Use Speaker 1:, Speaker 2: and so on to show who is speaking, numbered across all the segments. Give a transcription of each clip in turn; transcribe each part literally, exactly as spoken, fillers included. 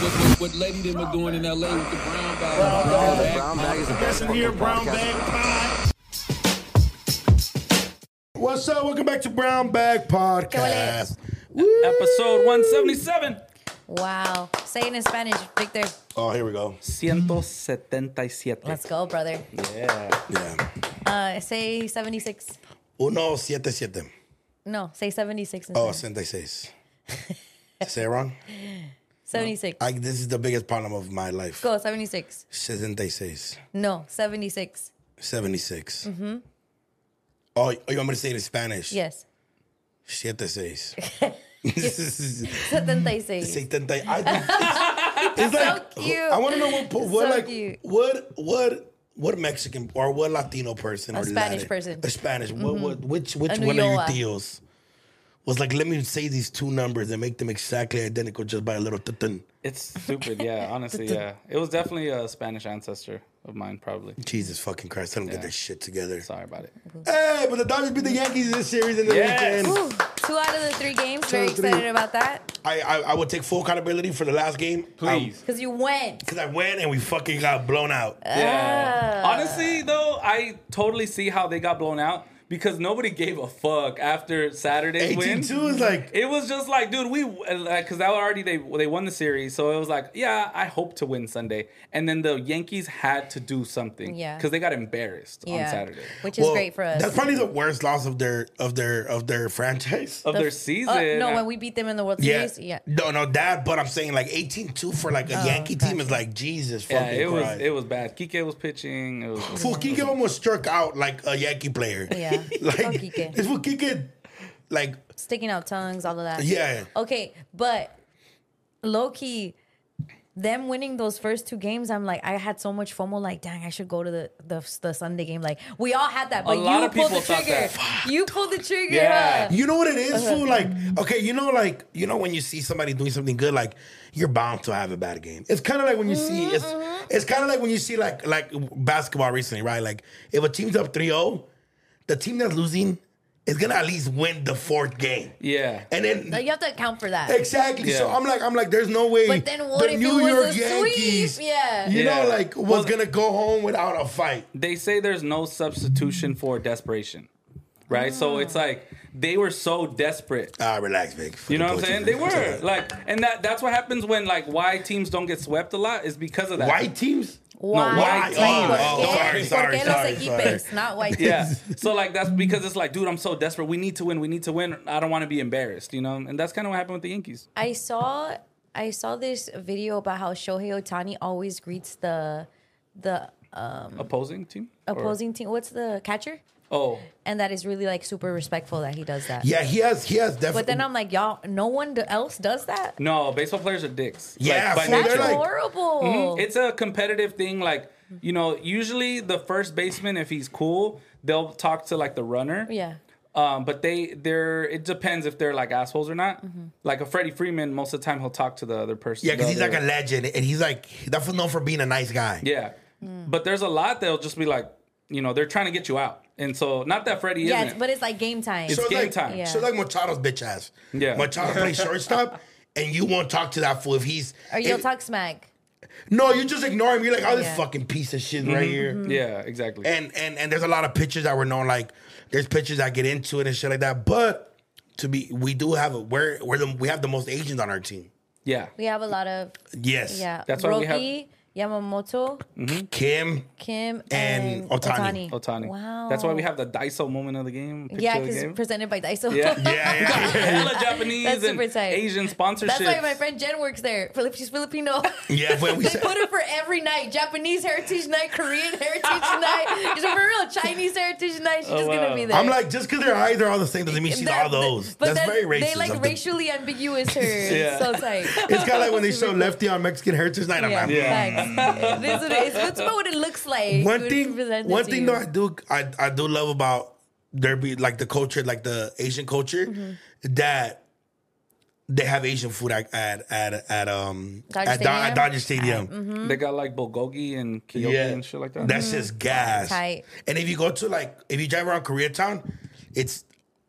Speaker 1: what, what Lady them are doing in L A with the brown bag. Brown bag.
Speaker 2: Brown bag is the best.
Speaker 3: Listen here, Brown Bag Pod. What's up? Welcome back to Brown Bag Podcast. Woo.
Speaker 4: Episode one seventy-seven.
Speaker 5: Wow. Say it in Spanish, Victor.
Speaker 3: Oh, here we go.
Speaker 4: one setenta-y-siete.
Speaker 5: Let's go, brother.
Speaker 4: Yeah.
Speaker 3: Yeah.
Speaker 5: Uh, say seventy-six.
Speaker 3: Uno, siete, siete.
Speaker 5: No, say seventy-six instead.
Speaker 3: Oh, seventy-six. Say it wrong?
Speaker 5: seventy-six.
Speaker 3: I, this is the biggest problem of my life.
Speaker 5: Go, seventy-six.
Speaker 3: seventy-six.
Speaker 5: No, seventy-six.
Speaker 3: seventy-six. Mm-hmm. Oh, you want me to say it in Spanish?
Speaker 5: Yes.
Speaker 3: Siete, seis.
Speaker 5: seventy-six.
Speaker 3: setenta. I think it's
Speaker 5: So
Speaker 3: like,
Speaker 5: cute.
Speaker 3: I want to know what, what
Speaker 5: So
Speaker 3: like,
Speaker 5: cute.
Speaker 3: what, what, what Mexican or what Latino person
Speaker 5: A
Speaker 3: or
Speaker 5: Spanish
Speaker 3: Latin-
Speaker 5: person.
Speaker 3: a Spanish, what, what, which, which
Speaker 5: A
Speaker 3: one of your
Speaker 5: Nuyoa.
Speaker 3: tios was like, let me say these two numbers and make them exactly identical just by a little tutun.
Speaker 4: It's stupid, yeah, honestly, yeah. It was definitely a Spanish ancestor of mine, probably.
Speaker 3: Jesus fucking Christ, let them
Speaker 4: Yeah.
Speaker 3: get their shit together.
Speaker 4: Sorry about it.
Speaker 3: Hey, but the Dodgers beat the Yankees this series in the
Speaker 4: Yes.
Speaker 3: weekend.
Speaker 5: Ooh, two out of the three games.
Speaker 3: Two
Speaker 5: Very
Speaker 3: out of three.
Speaker 5: excited about that.
Speaker 3: I, I I would take full accountability for the last game.
Speaker 4: Please.
Speaker 5: Because you went.
Speaker 3: Because I went and we fucking got blown out.
Speaker 4: Yeah.
Speaker 5: Ah.
Speaker 4: Honestly, though, I totally see how they got blown out because nobody gave a fuck after Saturday's win.
Speaker 3: eighteen two is like...
Speaker 4: It was just like, dude, we like because that already they they won the series, so it was like, yeah, I hope to win Sunday, and then the Yankees had to do something,
Speaker 5: Yeah.
Speaker 4: because they got embarrassed
Speaker 5: Yeah.
Speaker 4: on Saturday
Speaker 5: Which is
Speaker 3: Well,
Speaker 5: great for us.
Speaker 3: That's probably the worst loss of their of their of their franchise.
Speaker 4: of
Speaker 5: The-
Speaker 4: their
Speaker 5: uh,
Speaker 4: season.
Speaker 5: no, when we beat them in the World
Speaker 3: Yeah.
Speaker 5: Series. Yeah.
Speaker 3: No, no, that. But I'm saying like eighteen two for like a
Speaker 5: Oh,
Speaker 3: Yankee team
Speaker 5: gotcha.
Speaker 3: is like Jesus
Speaker 4: yeah,
Speaker 3: fucking
Speaker 4: it was
Speaker 3: Christ.
Speaker 4: it was bad. Kike was pitching. It was,
Speaker 3: Fool, Kike almost struck out like a Yankee player.
Speaker 5: Yeah.
Speaker 3: like
Speaker 5: Oh, Kike.
Speaker 3: it's for Kike, like
Speaker 5: Sticking out tongues, all of that.
Speaker 3: yeah.
Speaker 5: Okay, but low key, them winning those first two games, I'm like, I had so much FOMO. Like, dang, I should go to the the, the Sunday game. Like, we all had that, but
Speaker 4: lot
Speaker 5: you
Speaker 4: of
Speaker 5: pulled the
Speaker 4: people thought
Speaker 5: trigger.
Speaker 4: that.
Speaker 5: You pulled the trigger.
Speaker 4: Yeah.
Speaker 5: huh?
Speaker 3: You know what it is,
Speaker 5: Uh-huh.
Speaker 3: fool? Like, okay, you know, like, you know, when you see somebody doing something good, like, you're bound to have a bad game. It's kind of like when you see, it's
Speaker 5: Mm-hmm.
Speaker 3: it's kind of like when you see, like, like basketball recently, right? Like, if a team's up three oh, the team that's losing is gonna at least win the fourth game.
Speaker 4: yeah.
Speaker 3: And then
Speaker 5: Like, you have to account for that.
Speaker 3: exactly. So
Speaker 4: Yeah.
Speaker 3: I'm like, I'm like, there's no way
Speaker 5: But then what
Speaker 3: the
Speaker 5: if
Speaker 3: New
Speaker 5: it was
Speaker 3: York
Speaker 5: a
Speaker 3: Yankees,
Speaker 5: sweep? Yeah.
Speaker 3: you
Speaker 4: Yeah.
Speaker 3: know, like, was
Speaker 4: Well,
Speaker 3: gonna go home without a fight.
Speaker 4: They say there's no substitution for desperation, right? So it's like they were so desperate.
Speaker 3: Ah, relax, big.
Speaker 4: You know what I'm saying? They were like, and that that's what happens when like why teams don't get swept a lot is because of that.
Speaker 3: White teams.
Speaker 5: Why?
Speaker 4: white
Speaker 5: Like,
Speaker 4: team.
Speaker 5: ¿por
Speaker 3: Oh,
Speaker 5: qué?
Speaker 3: sorry, sorry,
Speaker 5: ¿Por qué
Speaker 3: sorry,
Speaker 5: los
Speaker 3: sorry.
Speaker 5: equipos, not white
Speaker 4: Yeah.
Speaker 5: teams?
Speaker 4: So like that's because it's like, dude, I'm so desperate. We need to win. We need to win. I don't want to be embarrassed, you know? And that's kind of what happened with the Yankees.
Speaker 5: I saw I saw this video about how Shohei Ohtani always greets the the
Speaker 4: Opposing team? Or-
Speaker 5: opposing team. What's the catcher?
Speaker 4: Oh.
Speaker 5: And that is really like super respectful that he does that.
Speaker 3: Yeah, he has, he has definitely.
Speaker 5: But then I'm like, y'all, no one else does that.
Speaker 4: No, baseball players are dicks.
Speaker 3: Yeah,
Speaker 4: by
Speaker 3: fool,
Speaker 5: That's
Speaker 3: they're
Speaker 4: nature.
Speaker 3: like-
Speaker 5: horrible.
Speaker 4: Mhm. It's a competitive thing. Like, you know, usually the first baseman, if he's cool, they'll talk to like the runner.
Speaker 5: Yeah.
Speaker 4: Um, but they, they're. It depends if they're like assholes or not.
Speaker 5: Mm-hmm.
Speaker 4: Like a Freddie Freeman, most of the time he'll talk to the other person.
Speaker 3: Yeah, because
Speaker 4: the
Speaker 3: he's like
Speaker 4: other-
Speaker 3: a legend, and he's like that's known for being a nice guy.
Speaker 4: Yeah, but there's a lot that'll just be like, you know, they're trying to get you out, and so not that Freddie
Speaker 5: Yeah,
Speaker 4: isn't.
Speaker 5: but it's like game time.
Speaker 4: It's
Speaker 3: so
Speaker 4: game
Speaker 3: like,
Speaker 4: time.
Speaker 5: Yeah.
Speaker 3: So like Machado's bitch ass.
Speaker 4: Yeah.
Speaker 3: Machado plays shortstop, and you won't talk to that fool if he's.
Speaker 5: or you'll
Speaker 3: if-
Speaker 5: talk smack.
Speaker 3: No, you just ignore him. You're like, oh, this
Speaker 5: Yeah.
Speaker 3: fucking piece of shit right here.
Speaker 5: Mm-hmm.
Speaker 4: yeah, exactly.
Speaker 3: And and and there's a lot of pitchers that were known like there's pitchers that get into it and shit like that. But to be, we do have a we're we're the, we have the most Asians on our team.
Speaker 4: yeah,
Speaker 5: We have a lot of
Speaker 3: Yes.
Speaker 5: yeah.
Speaker 4: That's why we have-
Speaker 5: Roki, Yamamoto,
Speaker 3: Kim.
Speaker 5: Kim,
Speaker 3: And
Speaker 5: and,
Speaker 3: Ohtani.
Speaker 4: Otani.
Speaker 5: Wow.
Speaker 4: That's why we have the Daiso moment of the game. picture
Speaker 5: Yeah,
Speaker 4: of the
Speaker 5: because
Speaker 4: game.
Speaker 5: presented by Daiso.
Speaker 4: Yeah,
Speaker 3: Yeah, yeah.
Speaker 4: Hella Japanese
Speaker 5: That's
Speaker 4: and
Speaker 5: super tight.
Speaker 4: Asian sponsorships.
Speaker 5: That's why my friend Jen works there. Filip- She's Filipino.
Speaker 3: Yeah, when we
Speaker 5: They
Speaker 3: said,
Speaker 5: put her for every night. Japanese Heritage Night, Korean Heritage Night. She's for real. Chinese Heritage Night. She's
Speaker 4: Oh,
Speaker 5: just
Speaker 4: wow.
Speaker 5: gonna be there.
Speaker 3: I'm like, just because their eyes are all the same doesn't mean she's
Speaker 5: That-
Speaker 3: all those.
Speaker 5: but
Speaker 3: That's
Speaker 5: then
Speaker 3: very racist.
Speaker 5: They like
Speaker 3: of the-
Speaker 5: racially ambiguous her.
Speaker 4: Yeah.
Speaker 5: So tight.
Speaker 3: It's kind of like when they show Lefty on Mexican Heritage Night. I'm
Speaker 5: Yeah,
Speaker 3: like,
Speaker 5: facts. This is what it is. It's about what it looks like.
Speaker 3: one
Speaker 5: when
Speaker 3: thing,
Speaker 5: it's presented
Speaker 3: one
Speaker 5: to
Speaker 3: thing
Speaker 5: you.
Speaker 3: though, I do, I, I do love about there be like the culture, like the Asian culture,
Speaker 5: Mm-hmm.
Speaker 3: that they have Asian food at at at, at um
Speaker 5: Dodger
Speaker 3: at, Do- at
Speaker 5: Stadium?
Speaker 3: Dodger Stadium.
Speaker 5: Mm-hmm.
Speaker 4: They got like bulgogi and kyoki and shit like that.
Speaker 3: That's just gas.
Speaker 5: Tight.
Speaker 3: And if you go to like if you drive around Koreatown, it's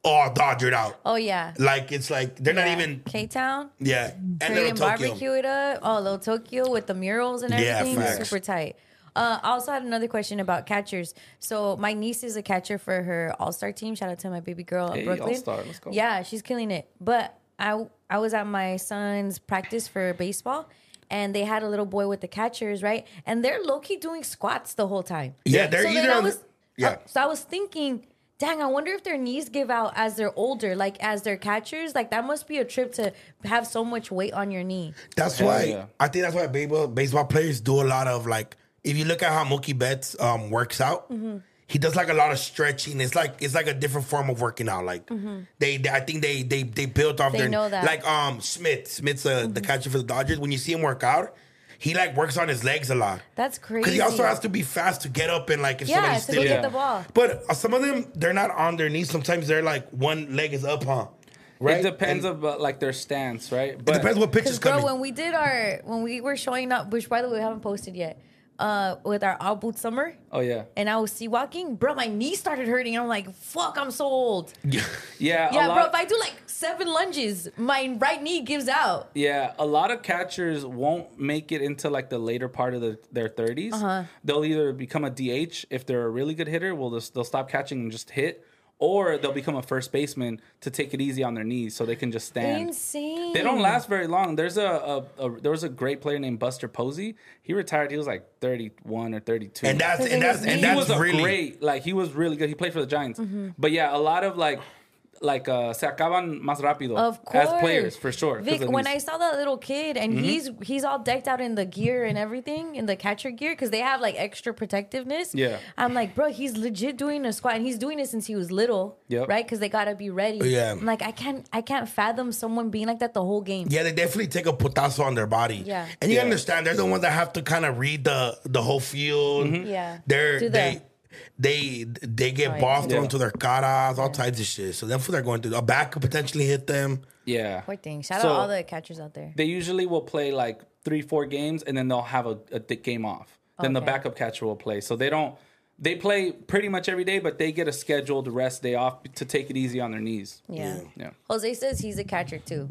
Speaker 3: all Dodgered out.
Speaker 5: Oh yeah.
Speaker 3: Like it's like they're not
Speaker 5: Yeah.
Speaker 3: even
Speaker 5: K-Town.
Speaker 3: yeah. And
Speaker 5: Korean
Speaker 3: Little Tokyo.
Speaker 5: barbecue it up. Oh, Little Tokyo with the murals and
Speaker 3: Yeah,
Speaker 5: everything.
Speaker 3: facts.
Speaker 5: Super tight. Uh, I also had another question about catchers. So my niece is a catcher for her all-star team. Shout out to my baby girl
Speaker 4: Hey,
Speaker 5: at Brooklyn.
Speaker 4: All-Star, let's go.
Speaker 5: Yeah, she's killing it. But I I was at my son's practice for baseball, and they had a little boy with the catchers, right? And they're low-key doing squats the whole time.
Speaker 3: Yeah, they're
Speaker 5: So then
Speaker 3: either
Speaker 5: I
Speaker 3: on the-
Speaker 5: was,
Speaker 3: yeah.
Speaker 5: uh, so I was thinking, dang, I wonder if their knees give out as they're older, like as they're catchers. Like that must be a trip to have so much weight on your knee.
Speaker 3: That's
Speaker 4: Hell
Speaker 3: why
Speaker 4: yeah.
Speaker 3: I think that's why baseball baseball players do a lot of like. If you look at how Mookie Betts um, works out,
Speaker 5: Mm-hmm.
Speaker 3: he does like a lot of stretching. It's like it's like a different form of working out. Like they, they, I think they they they built off
Speaker 5: Mm-hmm. They
Speaker 3: their
Speaker 5: know that.
Speaker 3: like um Smith. Smith's uh,
Speaker 5: Mm-hmm.
Speaker 3: the catcher for the Dodgers. When you see him work out, he like works on his legs a lot
Speaker 5: That's crazy.
Speaker 3: because he also has to be fast to get up and like if
Speaker 5: yeah,
Speaker 3: somebody's
Speaker 5: to
Speaker 3: still.
Speaker 5: go
Speaker 4: Yeah.
Speaker 5: get the ball.
Speaker 3: But uh, some of them they're not on their knees. Sometimes they're like one leg is up, huh? Right.
Speaker 4: It depends
Speaker 3: And
Speaker 4: about like their stance, right?
Speaker 3: it depends what pitch is
Speaker 5: Because bro,
Speaker 3: coming.
Speaker 5: when we did our when we were showing up, which by the way we haven't posted yet, uh, with our all boot summer,
Speaker 4: Oh yeah,
Speaker 5: and I was sea walking, bro, my knee started hurting. And I'm like, fuck, I'm so old.
Speaker 4: yeah,
Speaker 5: Yeah,
Speaker 4: a lot,
Speaker 5: bro, if I do like seven lunges, my right knee gives out.
Speaker 4: Yeah, a lot of catchers won't make it into like the later part of the, their thirties.
Speaker 5: Uh-huh.
Speaker 4: They'll either become a D H if they're a really good hitter, well, they'll, they'll stop catching and just hit, or they'll become a first baseman to take it easy on their knees so they can just stand.
Speaker 5: Insane.
Speaker 4: They don't last very long. There's a, a, a there was a great player named Buster Posey. He retired. He was like thirty-one or thirty-two.
Speaker 3: and that's
Speaker 5: Because
Speaker 3: and
Speaker 5: it
Speaker 3: that's
Speaker 5: was
Speaker 3: and
Speaker 5: me.
Speaker 4: he
Speaker 3: that's
Speaker 4: was a
Speaker 3: really
Speaker 4: great, like he was really good. He played for the Giants.
Speaker 5: Mm-hmm.
Speaker 4: But yeah, a lot of like like uh se acaban más rápido
Speaker 5: Of course,
Speaker 4: as players for sure. 'cause
Speaker 5: Vic,
Speaker 4: of
Speaker 5: when
Speaker 4: these-
Speaker 5: I saw that little kid and
Speaker 4: Mm-hmm.
Speaker 5: he's he's all decked out in the gear and everything, in the catcher gear, because they have like extra protectiveness.
Speaker 4: Yeah.
Speaker 5: I'm like, bro, he's legit doing a squat, and he's doing it since he was little.
Speaker 4: Yep.
Speaker 5: Right, because they gotta be ready.
Speaker 3: Yeah.
Speaker 5: I'm like, I can't I can't fathom someone being like that the whole game.
Speaker 3: Yeah, they definitely take a putazo on their body.
Speaker 5: Yeah.
Speaker 3: And you
Speaker 4: Yeah.
Speaker 3: understand, they're the ones that have to kind of read the the whole field.
Speaker 5: Yeah.
Speaker 3: They're
Speaker 5: Do the-
Speaker 3: they they they get
Speaker 5: Oh, yeah.
Speaker 3: balls thrown
Speaker 4: Yeah.
Speaker 3: to their caras, all types of shit. So that's what they're going through. A back could potentially hit them.
Speaker 4: yeah.
Speaker 5: Poor thing. Shout
Speaker 4: So-
Speaker 5: out all the catchers out there.
Speaker 4: They usually will play like three, four games, and then they'll have a, a di- game off. Then the
Speaker 5: Okay.
Speaker 4: backup catcher will play. So they don't. They play pretty much every day, but they get a scheduled rest day off to take it easy on their knees.
Speaker 5: Yeah.
Speaker 4: Yeah.
Speaker 5: Jose says he's a catcher too.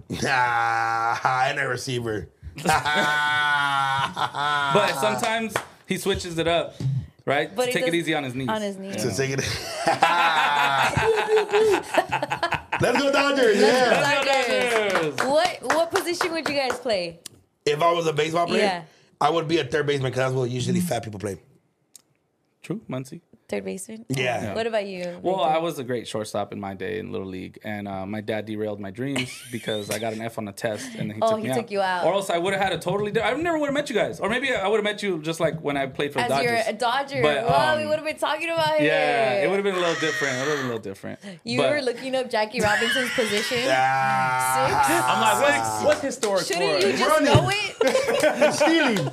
Speaker 3: Ah, and a receiver.
Speaker 4: But sometimes he switches it up, right?
Speaker 5: But
Speaker 4: to
Speaker 5: he
Speaker 4: take it
Speaker 5: does-
Speaker 4: easy on his knees.
Speaker 5: On his knees.
Speaker 3: So take it. Let's go Dodgers. Yeah.
Speaker 5: Dodgers. What what position would you guys play?
Speaker 3: If I was a baseball player,
Speaker 5: Yeah.
Speaker 3: I would be a third baseman because that's what usually fat people play.
Speaker 4: True, Muncie.
Speaker 5: Third baseman?
Speaker 3: Yeah.
Speaker 5: What about you?
Speaker 4: Well,
Speaker 5: Victor?
Speaker 4: I was a great shortstop in my day in Little League, and uh, my dad derailed my dreams because I got an F on a test, and then he
Speaker 5: Oh,
Speaker 4: took
Speaker 5: he
Speaker 4: me out.
Speaker 5: took you out.
Speaker 4: Or else I would have had a totally different... I never would have met you guys. Or maybe I would have met you just like when I played for the
Speaker 5: As
Speaker 4: Dodgers.
Speaker 5: you're a Dodger.
Speaker 4: But,
Speaker 5: Well,
Speaker 4: um,
Speaker 5: we would have been talking about it.
Speaker 4: Yeah, it would have been a little different. It would have been a little different.
Speaker 5: You
Speaker 4: But-
Speaker 5: were looking up Jackie Robinson's position.
Speaker 3: Ah.
Speaker 2: I'm like, what's, what's historic
Speaker 5: Six?
Speaker 2: for
Speaker 5: Shouldn't
Speaker 2: it?
Speaker 5: you just
Speaker 3: Running.
Speaker 5: know it?
Speaker 3: Stealing.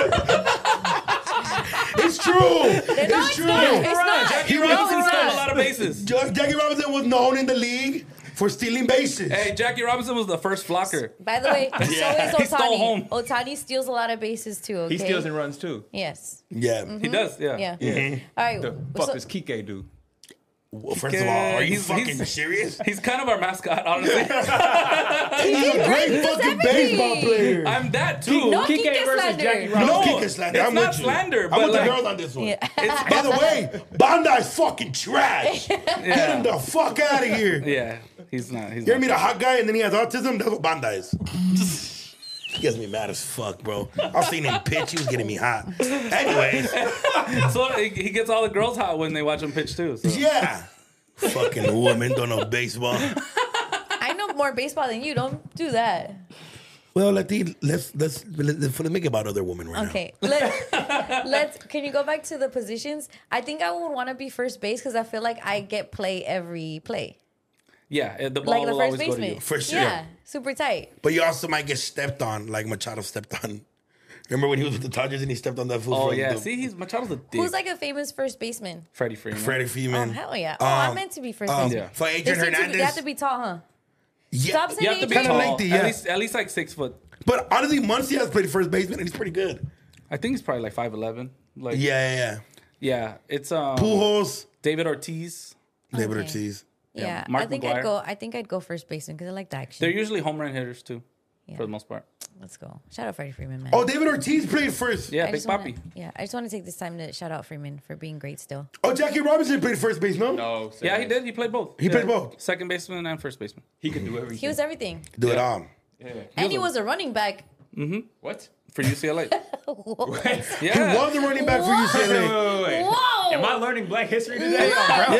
Speaker 3: It's true. It's
Speaker 5: No, it's
Speaker 3: true.
Speaker 5: not. It's not.
Speaker 4: Jackie
Speaker 3: He
Speaker 4: Robinson
Speaker 3: was
Speaker 4: stole a
Speaker 3: right.
Speaker 4: lot of bases.
Speaker 3: Just Jackie Robinson was known in the league for stealing bases.
Speaker 4: Hey, Jackie Robinson was the first flocker.
Speaker 5: By the way, so is
Speaker 4: He stole home.
Speaker 5: Otani. Otani steals a lot of bases too, okay?
Speaker 2: He steals and runs too.
Speaker 5: Yes.
Speaker 3: Yeah.
Speaker 4: He does, yeah.
Speaker 5: Yeah. All right.
Speaker 2: The fuck
Speaker 5: so-
Speaker 2: does Kike do?
Speaker 3: Well, first of all, are you
Speaker 4: He's-
Speaker 3: fucking
Speaker 4: he's-
Speaker 3: serious?
Speaker 4: He's kind of our mascot, honestly.
Speaker 3: He's a great
Speaker 5: does
Speaker 3: fucking
Speaker 5: everything.
Speaker 3: baseball player.
Speaker 4: I'm that too.
Speaker 5: No,
Speaker 2: Kike
Speaker 5: Kike
Speaker 2: versus
Speaker 5: slander.
Speaker 2: Jackie
Speaker 3: no,
Speaker 2: Robinson.
Speaker 3: kick it slander.
Speaker 4: it's
Speaker 3: I'm
Speaker 4: not
Speaker 3: with you.
Speaker 4: slander,
Speaker 3: I'm
Speaker 4: but
Speaker 3: with
Speaker 4: like-
Speaker 3: the girls on this one.
Speaker 5: Yeah.
Speaker 3: By the way, Bandai's fucking trash. Get him the fuck out of here.
Speaker 4: Yeah, he's not. He's
Speaker 3: You ever
Speaker 4: not.
Speaker 3: meet a hot guy and then he has autism? That's what Bandai is. He gets me mad as fuck, bro. I was seeing him pitch. He was getting me hot. Anyways,
Speaker 4: So he he gets all the girls hot when they watch him pitch too. So.
Speaker 3: yeah. Fucking woman don't know baseball.
Speaker 5: I know more baseball than you. Don't do that.
Speaker 3: Well, let's let's let's let's make it about other women right
Speaker 5: Okay. Let, let's. Can you go back to the positions? I think I would want to be first base because I feel like I get play every play.
Speaker 4: Yeah, uh, the ball
Speaker 5: Like the
Speaker 4: will
Speaker 5: first
Speaker 4: always go to
Speaker 5: baseman.
Speaker 4: you.
Speaker 3: For sure.
Speaker 5: Yeah. Super tight.
Speaker 3: now. But you also might get stepped on, like Machado stepped on. Remember when he was with the Dodgers and he stepped on that fool?
Speaker 4: Oh
Speaker 3: from
Speaker 4: yeah,
Speaker 3: the-
Speaker 4: see, he's Machado's a dick.
Speaker 5: Who's like a famous first baseman?
Speaker 4: Freddie Freeman?
Speaker 3: Freddie
Speaker 5: Oh,
Speaker 3: Freeman.
Speaker 5: hell yeah. Oh, I
Speaker 3: Um,
Speaker 5: meant to be first
Speaker 3: um,
Speaker 5: baseman.
Speaker 4: Yeah.
Speaker 3: For
Speaker 5: They,
Speaker 3: Adrian
Speaker 5: seem to be,
Speaker 3: Hernandez.
Speaker 5: they have to be tall, huh?
Speaker 3: yeah.
Speaker 5: Stop saying
Speaker 4: You have to be
Speaker 5: Adrian.
Speaker 3: Kinda
Speaker 4: tall.
Speaker 3: lengthy, yeah.
Speaker 4: At least, at least like six foot.
Speaker 3: But honestly, Muncie has played first baseman and he's pretty good.
Speaker 4: I think he's probably like five eleven. Like
Speaker 3: Yeah, yeah, yeah.
Speaker 4: yeah, it's um
Speaker 3: Pujols.
Speaker 4: David Ortiz.
Speaker 3: David
Speaker 5: Okay.
Speaker 3: Ortiz.
Speaker 5: Yeah,
Speaker 4: Mark
Speaker 5: I think
Speaker 4: McGwire.
Speaker 5: I'd go. I think I'd go first baseman because I like the action.
Speaker 4: They're usually home run hitters too,
Speaker 5: Yeah.
Speaker 4: for the most part.
Speaker 5: Let's go. Shout out Freddie Freeman, man.
Speaker 3: Oh, David Ortiz played first.
Speaker 4: Yeah,
Speaker 5: I
Speaker 4: Big
Speaker 5: just wanna-
Speaker 4: Papi.
Speaker 5: Yeah, I just want to take this time to shout out Freeman for being great still.
Speaker 3: Oh, Jackie Robinson played first base, no?
Speaker 2: No.
Speaker 4: Yeah, he did. He played both.
Speaker 3: He
Speaker 4: Yeah.
Speaker 3: played both.
Speaker 4: Second baseman and first baseman.
Speaker 2: He could do everything.
Speaker 5: He was everything.
Speaker 3: Do it
Speaker 4: Yeah.
Speaker 3: all.
Speaker 2: Yeah.
Speaker 5: And he was a running back.
Speaker 2: What?
Speaker 4: For U C L A.
Speaker 2: Wait,
Speaker 3: He
Speaker 4: Yeah.
Speaker 3: was the running back for U C L
Speaker 2: wait,
Speaker 3: A.
Speaker 2: wait, wait.
Speaker 5: Whoa!
Speaker 2: Am I learning Black history today?
Speaker 5: No.
Speaker 2: Oh, bro.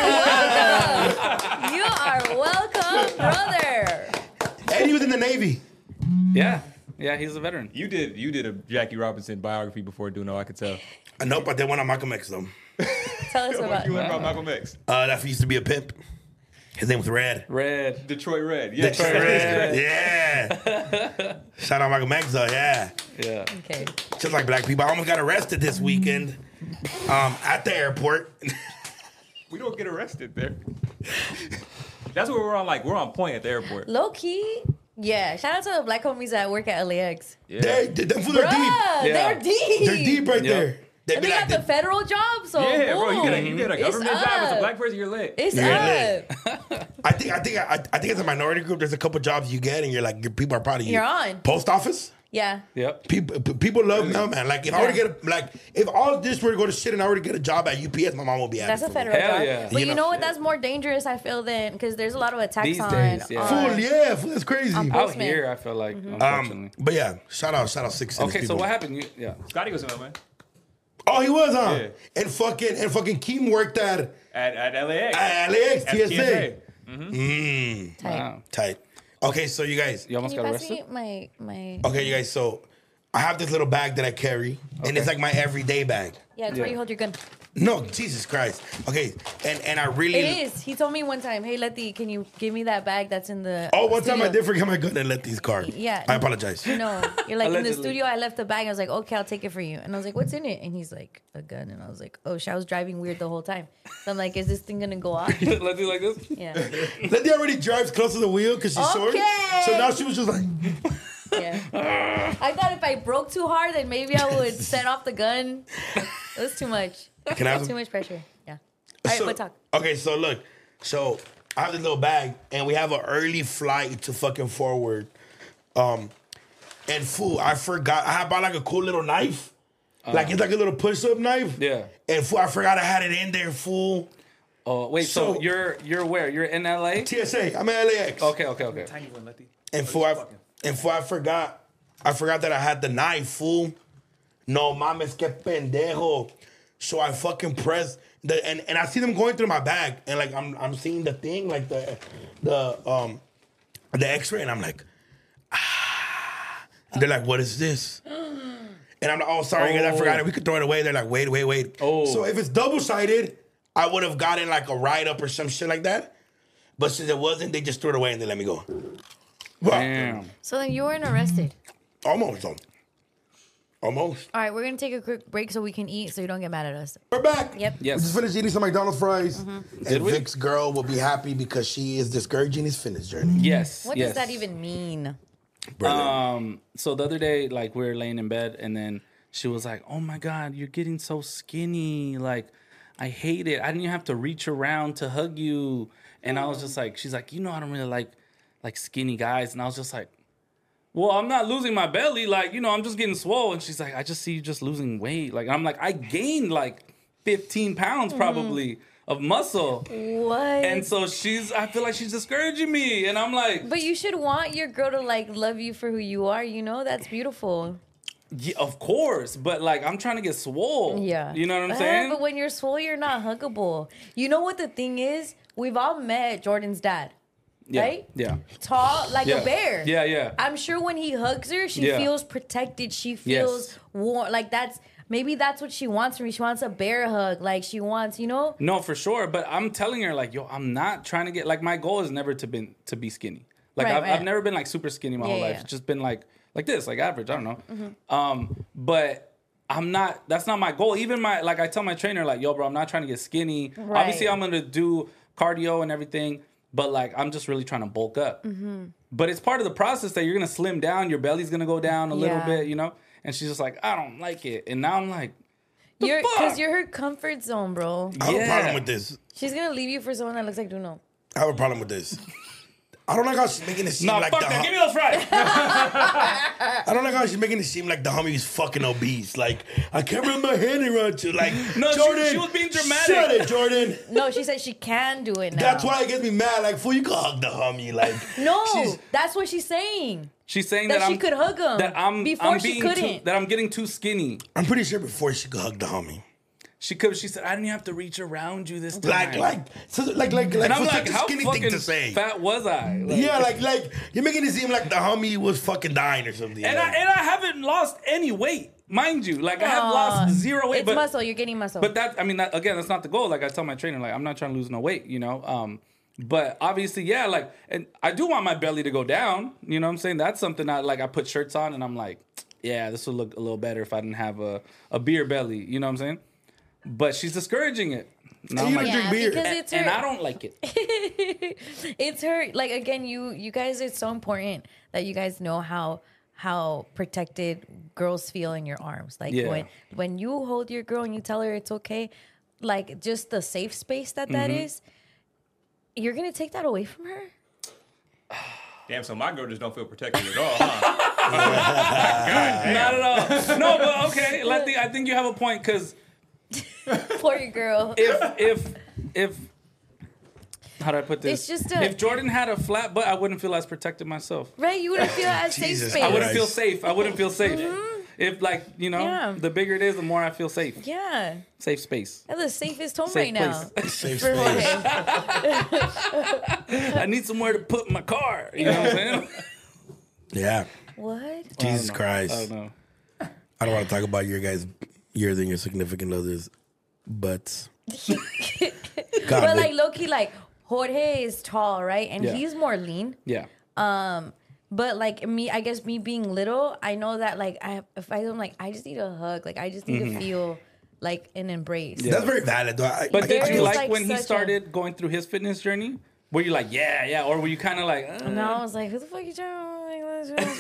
Speaker 5: You are welcome, brother.
Speaker 3: And he was in the Navy.
Speaker 4: Yeah. Yeah, he's a veteran.
Speaker 2: You did you did a Jackie Robinson biography before Duno, I could tell.
Speaker 3: Uh, nope, but they went on Malcolm X, though.
Speaker 5: Tell us
Speaker 2: What
Speaker 5: about.
Speaker 2: you learned about Malcolm X?
Speaker 3: Uh, that used to be a pimp. His name was Red.
Speaker 4: Red.
Speaker 2: Detroit Red. Yeah,
Speaker 3: Detroit
Speaker 4: Red.
Speaker 3: Yeah. Shout out Malcolm X, though, yeah.
Speaker 4: Yeah.
Speaker 5: Okay.
Speaker 3: Just like black people. I almost got arrested this weekend um, at the airport.
Speaker 2: We don't get arrested there. That's what we're on. Like we're on point at the airport.
Speaker 5: Low key. Yeah. Shout out to the black homies that work at L A X.
Speaker 2: Yeah.
Speaker 3: They, they, them fools are
Speaker 5: Bruh,
Speaker 3: deep.
Speaker 5: they're deep.
Speaker 3: They're deep right
Speaker 4: Yep.
Speaker 3: there. They
Speaker 5: And
Speaker 3: be
Speaker 5: they
Speaker 3: like,
Speaker 5: got the federal job, so
Speaker 2: Yeah, bro, you
Speaker 5: boom.
Speaker 2: get a, you get a
Speaker 5: It's
Speaker 2: government job as a
Speaker 5: up.
Speaker 2: black person, you're lit.
Speaker 5: It's
Speaker 3: You're
Speaker 5: up.
Speaker 3: I think I think I, I think as a minority group, there's a couple jobs you get, and you're like, your people are proud of you.
Speaker 5: You're on.
Speaker 3: Post office.
Speaker 5: Yeah.
Speaker 4: Yep.
Speaker 3: People p- people love me, man. Like if I were to get a, like if all this were to go to shit and I were to get a job at U P S, my mom would be happy.
Speaker 5: That's a
Speaker 3: for me.
Speaker 5: federal
Speaker 4: Hell
Speaker 5: job.
Speaker 4: yeah.
Speaker 5: But
Speaker 3: You
Speaker 5: you,
Speaker 3: know,
Speaker 5: know what?
Speaker 3: shit.
Speaker 5: That's more dangerous, I feel, than because there's a lot of attacks
Speaker 4: These
Speaker 5: on.
Speaker 4: days, yeah.
Speaker 5: on-
Speaker 3: Fool, yeah, fool, that's crazy.
Speaker 5: Um,
Speaker 4: Out
Speaker 5: Postman.
Speaker 4: here, I feel like,
Speaker 5: Mm-hmm.
Speaker 4: unfortunately.
Speaker 3: Um, but yeah, shout out, shout out six.
Speaker 4: okay, so
Speaker 3: people.
Speaker 4: what happened? You, yeah.
Speaker 2: Scotty was in there, man.
Speaker 3: Oh, he was, huh?
Speaker 2: Yeah.
Speaker 3: And fucking and fucking Keem worked at
Speaker 2: At, at L A X.
Speaker 3: at L A X
Speaker 2: At
Speaker 3: T S A.
Speaker 2: T S A.
Speaker 3: Mm,
Speaker 5: Tight.
Speaker 4: Wow.
Speaker 3: tight. Okay, so you guys.
Speaker 4: You almost
Speaker 5: Can you
Speaker 4: got
Speaker 5: pass
Speaker 4: arrested?
Speaker 5: me my my?
Speaker 3: Okay, you guys. So I have this little bag that I carry, and it's like my everyday bag.
Speaker 5: Yeah, it's
Speaker 4: Yeah.
Speaker 5: where you hold your gun.
Speaker 3: No, Jesus Christ. Okay, and and I really.
Speaker 5: It is. He told me one time, "Hey, Letty, can you give me that bag that's in the?"
Speaker 3: Oh, one time I
Speaker 5: studio?"
Speaker 3: did forget my gun and let these cards.
Speaker 5: Yeah.
Speaker 3: I apologize.
Speaker 5: You know, you're like in the
Speaker 4: Allegedly.
Speaker 5: studio. I left the bag. I was like, "Okay, I'll take it for you." And I was like, "What's in it?" And he's like, "A gun." And I was like, "Oh, shit, I was driving weird the whole time." So I'm like, "Is this thing gonna go off?"
Speaker 4: Let's do like this.
Speaker 5: Yeah,
Speaker 3: Letty already drives close to the wheel because she's short.
Speaker 5: Okay.
Speaker 3: So now she was just like,
Speaker 5: yeah. I thought if I broke too hard, then maybe I would set off the gun. It was too much.
Speaker 3: Can I have
Speaker 5: Too
Speaker 3: some?
Speaker 5: much pressure. Yeah. All right,
Speaker 3: So-
Speaker 5: but talk.
Speaker 3: Okay, so look, so I have this little bag, and we have an early flight to fucking forward. Um, and fool, I forgot. I had bought like a cool little knife, like it's like a little push-up knife.
Speaker 4: Yeah.
Speaker 3: And fool, I forgot I had it in there. Fool.
Speaker 4: Oh, wait, so,
Speaker 3: So-
Speaker 4: you're you're where? You're in L A?
Speaker 3: T S A. I'm at L A X.
Speaker 4: Okay, okay, okay.
Speaker 2: Tiny one, Letty.
Speaker 3: And fool, I, and fool, I forgot. I forgot that I had the knife. Fool. No mames, que pendejo. So I fucking press the and, and I see them going through my bag, and like I'm I'm seeing the thing, like the the um the X-ray, and I'm like, ah. And they're like, what is this? And I'm like, oh, sorry, guys, I forgot it. We could throw it away. They're like, wait, wait, wait.
Speaker 4: Oh.
Speaker 3: So if it's double sided, I would have gotten like a write up or some shit like that. But since it wasn't, they just threw it away and they let me go. Well,
Speaker 4: Damn.
Speaker 5: So then you weren't arrested.
Speaker 3: almost though. Almost.
Speaker 5: All right, we're gonna take a quick break so we can eat, so you don't get mad at us.
Speaker 3: We're back.
Speaker 5: Yep.
Speaker 3: We
Speaker 4: Yes.
Speaker 3: just finished eating some McDonald's fries.
Speaker 5: Mm-hmm.
Speaker 4: Did
Speaker 3: And
Speaker 4: we?
Speaker 3: Vic's girl will be happy because she is discouraging his fitness journey.
Speaker 4: Yes.
Speaker 5: What
Speaker 4: yes.
Speaker 5: does that even mean?
Speaker 3: Brother.
Speaker 4: Um, so the other day, like we were laying in bed, and then she was like, "Oh my God, you're getting so skinny. Like, I hate it. I didn't even have to reach around to hug you." And I was just like, "She's like, you know, I don't really like like skinny guys." And I was just like, "Well, I'm not losing my belly. Like, you know, I'm just getting swole." And she's like, "I just see you just losing weight." Like, I'm like, I gained like fifteen pounds probably of muscle.
Speaker 5: What?
Speaker 4: And so she's, I feel like she's discouraging me. And I'm like,
Speaker 5: But you should want your girl to like love you for who you are. You know, that's beautiful.
Speaker 4: yeah, of course. But like, I'm trying to get swole.
Speaker 5: Yeah.
Speaker 4: You know what I'm
Speaker 5: Uh,
Speaker 4: saying?
Speaker 5: but when you're swole, you're not huggable. You know what the thing is? We've all met Jordan's dad.
Speaker 4: yeah.
Speaker 5: right?
Speaker 4: Yeah.
Speaker 5: Tall like
Speaker 4: Yeah.
Speaker 5: a bear.
Speaker 4: Yeah, yeah.
Speaker 5: I'm sure when he hugs her, she
Speaker 4: Yeah.
Speaker 5: feels protected. She feels
Speaker 4: Yes.
Speaker 5: warm. Like that's maybe that's what she wants from me. She wants a bear hug. Like she wants, you know.
Speaker 4: No, for sure. But I'm telling her, like, yo, I'm not trying to get, like, my goal is never to been to be skinny. Like,
Speaker 5: Right,
Speaker 4: I've,
Speaker 5: right.
Speaker 4: I've never been like super skinny my
Speaker 5: Yeah,
Speaker 4: whole
Speaker 5: yeah,
Speaker 4: life.
Speaker 5: yeah.
Speaker 4: It's just been like like this, like average. I don't know. Um, but I'm not. That's not my goal. Even my like, I tell my trainer, like, yo, bro, I'm not trying to get skinny.
Speaker 5: Right.
Speaker 4: Obviously, I'm gonna do cardio and everything. But like, I'm just really trying to bulk up.
Speaker 5: Mm-hmm.
Speaker 4: But it's part of the process that you're gonna slim down. Your belly's gonna go down a little
Speaker 5: Yeah.
Speaker 4: bit, you know. And she's just like, I don't like it. And now I'm like, the
Speaker 5: You're
Speaker 4: fuck?
Speaker 5: because you're her comfort zone, bro.
Speaker 3: I have a
Speaker 4: Yeah.
Speaker 3: problem with this.
Speaker 5: She's gonna leave you for someone that looks like Duno.
Speaker 3: I have a problem with this. I don't like how she's making it seem
Speaker 4: Nah,
Speaker 3: like
Speaker 4: fuck
Speaker 3: the
Speaker 4: that.
Speaker 3: hum-
Speaker 4: Give me those fries.
Speaker 3: I don't like how she's making it seem like the homie is fucking obese. Like, I can't run my hand around you. Like,
Speaker 4: No, she-
Speaker 3: Jordan,
Speaker 4: she was being dramatic.
Speaker 3: Shut it, Jordan.
Speaker 5: No, she said she can do it now.
Speaker 3: That's why it gets me mad. Like, fool, you can hug the homie. Like,
Speaker 5: No,
Speaker 3: she's-
Speaker 5: that's what she's saying.
Speaker 4: She's saying
Speaker 5: That
Speaker 4: that,
Speaker 5: she
Speaker 4: I'm,
Speaker 5: could hug him
Speaker 4: That I'm
Speaker 5: before
Speaker 4: I'm
Speaker 5: she
Speaker 4: being
Speaker 5: couldn't.
Speaker 4: Too, that I'm getting too skinny.
Speaker 3: I'm pretty sure before she could hug the homie.
Speaker 4: She could. She said, "I didn't have to reach around you this time."
Speaker 3: Like, like, so, like, like, like,
Speaker 4: and I'm
Speaker 3: for
Speaker 4: like,
Speaker 3: such a
Speaker 4: how
Speaker 3: skinny
Speaker 4: fucking
Speaker 3: thing to say.
Speaker 4: fat was I? Like,
Speaker 3: Yeah, like, like, you're making it seem like the homie was fucking dying or something.
Speaker 4: And
Speaker 3: like.
Speaker 4: I and I haven't lost any weight, mind you. Like I have
Speaker 5: Aw,
Speaker 4: lost zero weight.
Speaker 5: It's
Speaker 4: but,
Speaker 5: muscle. You're getting muscle.
Speaker 4: But that, I mean, that, again, that's not the goal. Like I tell my trainer, like I'm not trying to lose no weight, you know. Um, but obviously, yeah, like, and I do want my belly to go down. You know what I'm saying? That's something I like. I put shirts on, and I'm like, yeah, this would look a little better if I didn't have a a beer belly. You know what I'm saying? But she's discouraging it. And I'm
Speaker 3: you
Speaker 4: like,
Speaker 3: don't drink
Speaker 5: yeah,
Speaker 3: beer.
Speaker 5: because
Speaker 4: and,
Speaker 5: it's her.
Speaker 4: and I don't like it.
Speaker 5: It's her. Like again, you you guys. It's so important that you guys know how how protected girls feel in your arms. Like
Speaker 4: Yeah.
Speaker 5: when when you hold your girl and you tell her it's okay, like just the safe space that that
Speaker 4: Mm-hmm.
Speaker 5: is. You're gonna take that away from her.
Speaker 2: Damn, so my girl just don't feel protected at all, huh?
Speaker 4: Not at all. No, but okay. I think I think you have a point because
Speaker 5: Poor your girl.
Speaker 4: if if if how do I put this?
Speaker 5: It's just a-
Speaker 4: if Jordan had a flat butt, I wouldn't feel as protected myself.
Speaker 5: Right? You wouldn't feel as safe
Speaker 3: Jesus
Speaker 5: space.
Speaker 4: I wouldn't
Speaker 3: Christ.
Speaker 4: feel safe. I wouldn't feel safe. If like you know,
Speaker 5: Yeah.
Speaker 4: the bigger it is, the more I feel safe.
Speaker 5: Yeah.
Speaker 4: Safe space.
Speaker 5: That's the safest home
Speaker 4: Safe
Speaker 5: right now.
Speaker 3: Safe
Speaker 5: For
Speaker 3: space.
Speaker 5: Jorge.
Speaker 4: I need somewhere to put my car. You know what I'm saying?
Speaker 3: Yeah.
Speaker 5: What?
Speaker 3: Jesus
Speaker 4: I
Speaker 3: Christ.
Speaker 4: don't know.
Speaker 3: I don't want to talk about your guys, yours and your significant others, but God,
Speaker 5: But
Speaker 3: they-
Speaker 5: like Loki, like Jorge is tall, right? And
Speaker 4: Yeah.
Speaker 5: he's more lean.
Speaker 4: Yeah.
Speaker 5: But like me, I guess me being little, I know that like I if I am like I just need a hug, like I just need to feel like an embrace.
Speaker 4: Yeah.
Speaker 3: that's very valid. Though. I,
Speaker 4: But
Speaker 3: I,
Speaker 4: did
Speaker 5: There
Speaker 4: you
Speaker 5: is,
Speaker 4: like,
Speaker 5: like,
Speaker 4: when he
Speaker 5: such a-
Speaker 4: started going through his fitness journey? Were you like, yeah, yeah, or were you kind of like, uh,
Speaker 5: And I was like, who the fuck you trying to like,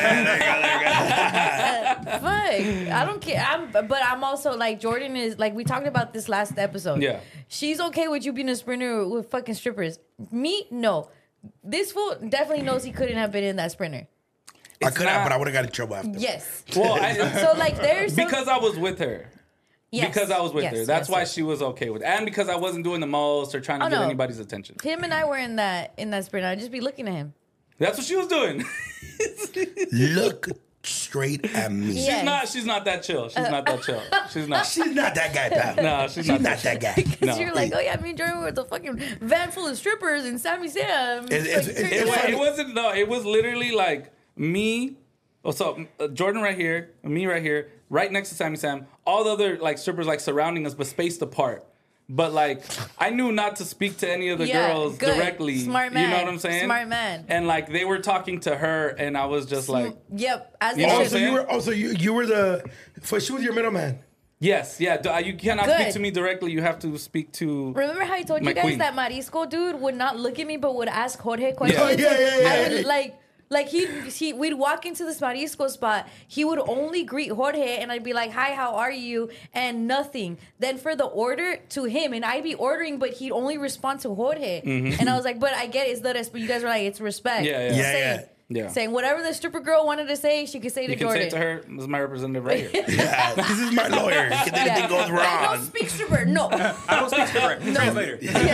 Speaker 5: fuck? I don't care. I'm, but I'm also like Jordan is like we talked about this last episode.
Speaker 4: Yeah.
Speaker 5: She's okay with you being a sprinter with fucking strippers. Me, no. This fool definitely knows he couldn't have been in that sprinter.
Speaker 3: I could have,
Speaker 4: not-
Speaker 3: but I would have got in trouble after.
Speaker 5: Yes.
Speaker 4: well, I,
Speaker 5: So like there's some,
Speaker 4: because I was with her.
Speaker 5: yes,
Speaker 4: Because I was with
Speaker 5: yes,
Speaker 4: her. That's
Speaker 5: yes,
Speaker 4: why
Speaker 5: yes.
Speaker 4: she was okay with it. And because I wasn't doing the most or trying to
Speaker 5: Oh,
Speaker 4: get
Speaker 5: no.
Speaker 4: anybody's attention.
Speaker 5: Him and I were in that in that sprint. I'd just be looking at him.
Speaker 4: That's what she was doing.
Speaker 3: Look straight at me.
Speaker 5: Yeah.
Speaker 4: She's not she's not that chill. She's not that chill. She's not.
Speaker 3: She's not that guy, pal.
Speaker 4: No, she's
Speaker 3: She's
Speaker 4: not
Speaker 3: not
Speaker 4: that
Speaker 3: that guy.
Speaker 5: Because
Speaker 4: No.
Speaker 5: you're like, oh yeah, me and Jordan were with a fucking van full of strippers and Sammy Sam.
Speaker 3: It's- it's-
Speaker 5: Like,
Speaker 3: it's-
Speaker 4: It,
Speaker 3: it's
Speaker 4: wa-
Speaker 3: funny.
Speaker 4: it wasn't no, it was literally like me. Oh, so uh, Jordan right here, me right here, right next to Sammy Sam. All the other like strippers like surrounding us, but spaced apart. But like, I knew not to speak to any of the
Speaker 5: Yeah,
Speaker 4: girls
Speaker 5: good.
Speaker 4: directly.
Speaker 5: Smart
Speaker 4: You know
Speaker 5: man.
Speaker 4: what I'm saying?
Speaker 5: Smart man.
Speaker 4: And like, they were talking to her, and I was just like,
Speaker 5: yep. As
Speaker 4: You
Speaker 5: they
Speaker 4: know what
Speaker 3: Oh,
Speaker 4: I'm
Speaker 5: should.
Speaker 3: so
Speaker 4: saying?
Speaker 3: you were. Oh, so you you were the. For she was your middleman.
Speaker 4: yes, yeah. d- You cannot speak
Speaker 5: Good.
Speaker 4: to me directly. You have to speak to.
Speaker 5: Remember how I told
Speaker 4: My
Speaker 5: you guys
Speaker 4: queen.
Speaker 5: that Marisco dude would not look at me but would ask Jorge questions?
Speaker 3: Oh, yeah, yeah, yeah.
Speaker 5: I would, like, like he he we'd walk into this Marisco spot. He would only greet Jorge, and I'd be like, "Hi, how are you?" and nothing. Then for the order to him, and I'd be ordering, but he'd only respond to Jorge. And I was like, "But I get it, it's the res-" But you guys were like, "It's respect."
Speaker 4: Yeah, yeah.
Speaker 3: Yeah,
Speaker 5: Saying,
Speaker 3: yeah.
Speaker 4: Yeah.
Speaker 5: saying whatever the stripper girl wanted to say, she could say to
Speaker 4: You can
Speaker 5: Jordan.
Speaker 4: say it to her. This is my representative right here.
Speaker 3: Yeah, this is my lawyer. In case anything
Speaker 5: Yeah.
Speaker 3: goes
Speaker 5: I don't
Speaker 3: wrong.
Speaker 5: speak stripper. No.
Speaker 2: I don't speak different. Translator.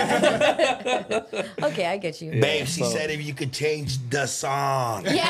Speaker 5: Okay, I get you.
Speaker 3: Babe, she
Speaker 4: so-
Speaker 3: said if you could change the song.
Speaker 5: Yeah.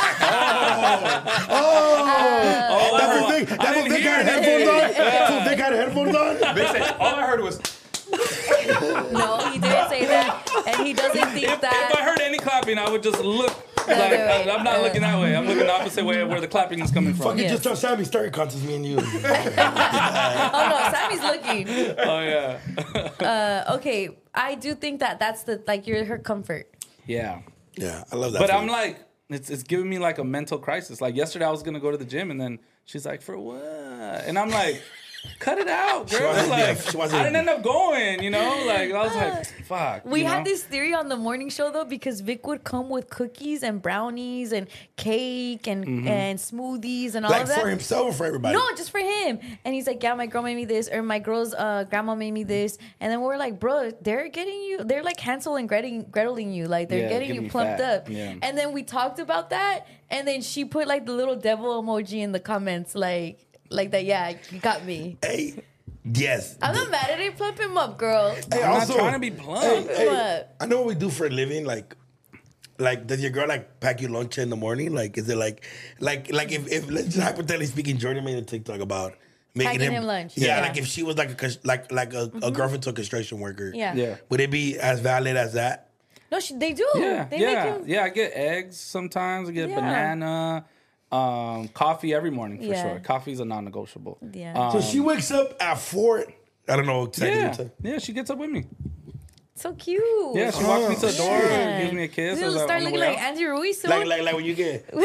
Speaker 4: Oh,
Speaker 3: That's
Speaker 4: I
Speaker 3: what Vic, that's
Speaker 4: didn't
Speaker 3: what Vic
Speaker 4: hear
Speaker 3: got
Speaker 4: it.
Speaker 3: headphones on. That's what Vic got headphones on.
Speaker 2: Vic said, all I heard was,
Speaker 5: No, he didn't say that, and he doesn't think
Speaker 4: If,
Speaker 5: that.
Speaker 4: if I heard any clapping, I would just look. Like,
Speaker 5: way.
Speaker 4: I, I'm not looking that way. I'm looking the opposite way of where the clapping is coming from.
Speaker 3: Fucking
Speaker 5: Yes.
Speaker 3: just tell Sammy start contest me and you.
Speaker 5: Oh no, Sammy's looking.
Speaker 4: Oh yeah,
Speaker 5: Uh, okay, I do think that that's the like you're her comfort.
Speaker 4: yeah.
Speaker 3: Yeah, I love that.
Speaker 4: But
Speaker 3: for
Speaker 4: I'm
Speaker 3: you.
Speaker 4: like, it's it's giving me like a mental crisis. Like yesterday, I was gonna go to the gym, and then she's like, "For what?" And I'm like, cut it out, girl.
Speaker 3: wasn't- yeah,
Speaker 4: Like,
Speaker 3: she wasn't-
Speaker 4: I didn't end up going, you know? Like, I was like, fuck.
Speaker 5: We
Speaker 4: you
Speaker 5: had
Speaker 4: know?
Speaker 5: this theory on the morning show though, because Vic would come with cookies and brownies and cake and
Speaker 4: Mm-hmm.
Speaker 5: and smoothies and all
Speaker 3: Like
Speaker 5: of that.
Speaker 3: for himself or for everybody?
Speaker 5: No, just for him. And he's like, yeah, my girl made me this, or my girl's uh, grandma made me this. And then we're like, bro, they're getting you, they're like Hansel and Gretel, Greteling you. Like, they're
Speaker 4: Yeah,
Speaker 5: getting
Speaker 4: getting
Speaker 5: you
Speaker 4: you
Speaker 5: plumped
Speaker 4: fat.
Speaker 5: up.
Speaker 4: Yeah.
Speaker 5: And then we talked about that. And then she put like the little devil emoji in the comments, like, like that, yeah, you got me.
Speaker 3: Hey, yes.
Speaker 5: I'm not mad at it. Plump him up, girl.
Speaker 3: Hey,
Speaker 4: I'm
Speaker 3: also,
Speaker 4: not trying to be plump.
Speaker 3: Hey, hey,
Speaker 5: What?
Speaker 3: I know what we do for a living. Like, like does your girl like pack you lunch in the morning? Like, is it like, like, like if, if let's just hypothetically speaking, Jordan made a TikTok about making
Speaker 5: Packing him lunch.
Speaker 3: Yeah,
Speaker 5: Yeah.
Speaker 3: like if she was like a cons- like like a, a girlfriend to a construction worker.
Speaker 5: Yeah.
Speaker 4: Yeah.
Speaker 3: Would it be as valid as that?
Speaker 5: No, she, they do.
Speaker 4: Yeah,
Speaker 5: They
Speaker 4: yeah,
Speaker 5: make you.
Speaker 4: yeah. I get eggs sometimes. I get
Speaker 5: Yeah.
Speaker 4: banana, um, coffee every morning for
Speaker 5: Yeah.
Speaker 4: sure. Coffee's a non-negotiable.
Speaker 5: Yeah.
Speaker 4: Um,
Speaker 3: So she wakes up at four. I don't know exactly.
Speaker 4: yeah,
Speaker 3: what time.
Speaker 4: yeah. She gets up with me.
Speaker 5: So cute.
Speaker 4: Yeah, she walks me to the door,
Speaker 5: Yeah.
Speaker 4: gives me a kiss.
Speaker 5: This
Speaker 4: I was
Speaker 5: will
Speaker 4: like,
Speaker 5: start
Speaker 4: on the
Speaker 5: looking
Speaker 4: way
Speaker 5: like
Speaker 4: out.
Speaker 5: Andy Ruiz soon.
Speaker 3: Like like like when you get.
Speaker 5: with,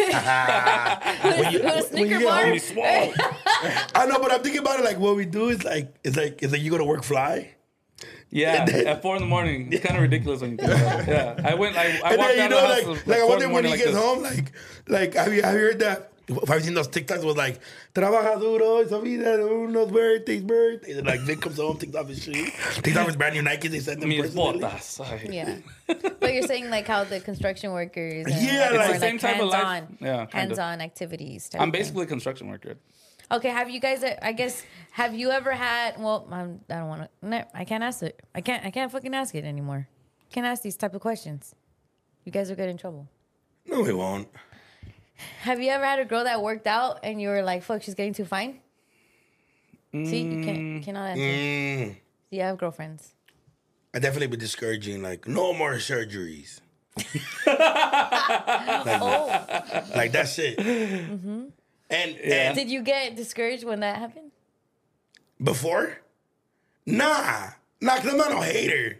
Speaker 3: you-
Speaker 5: with a
Speaker 3: when
Speaker 5: Snicker
Speaker 3: you get
Speaker 5: bar.
Speaker 3: home,
Speaker 4: Be swole.
Speaker 3: I know, but I'm thinking about it. Like what we do is like it's like it's like you go to work fly.
Speaker 4: Yeah,
Speaker 3: And then-
Speaker 4: at four in the morning. It's kind of ridiculous when you think about it. Yeah, I went. I, I
Speaker 3: And
Speaker 4: walked
Speaker 3: then you
Speaker 4: down
Speaker 3: know,
Speaker 4: the
Speaker 3: like,
Speaker 4: house.
Speaker 3: like I
Speaker 4: four in
Speaker 3: wonder
Speaker 4: the
Speaker 3: when he
Speaker 4: morning like
Speaker 3: gets
Speaker 4: this.
Speaker 3: home, like, like have you have you heard that? If I've seen those TikToks was like, trabaja duro, esa vida de unos birthdays, birthdays. And like Vic comes home, takes off his shoes, takes off his brand new Nikes. They sent them
Speaker 4: Mis
Speaker 3: personally.
Speaker 4: botas. Ay.
Speaker 5: Yeah. But you're saying like how the construction workers. And
Speaker 3: Yeah,
Speaker 5: like,
Speaker 3: like-
Speaker 5: more,
Speaker 3: It's
Speaker 4: the same type of life.
Speaker 5: hands-on-
Speaker 4: Yeah, kind of.
Speaker 5: hands-on activities. type
Speaker 4: I'm
Speaker 5: thing.
Speaker 4: basically a construction worker.
Speaker 5: Okay, have you guys? I guess have you ever had? Well, I'm, I don't want to. No, I can't ask it. I can't. I can't fucking ask it anymore. Can't ask these type of questions. You guys will get in trouble.
Speaker 3: No, we won't.
Speaker 5: Have you ever had a girl that worked out and you were like, "Fuck, she's getting too fine"? See, you can't. You cannot answer.
Speaker 3: Mm,
Speaker 5: Do you have girlfriends?
Speaker 3: I definitely be discouraging. Like no more surgeries.
Speaker 5: Oh,
Speaker 3: Like that's it.
Speaker 5: Mm-hmm.
Speaker 3: And and
Speaker 5: did you get discouraged when that happened?
Speaker 3: before, nah, nah, cause I'm not no hater.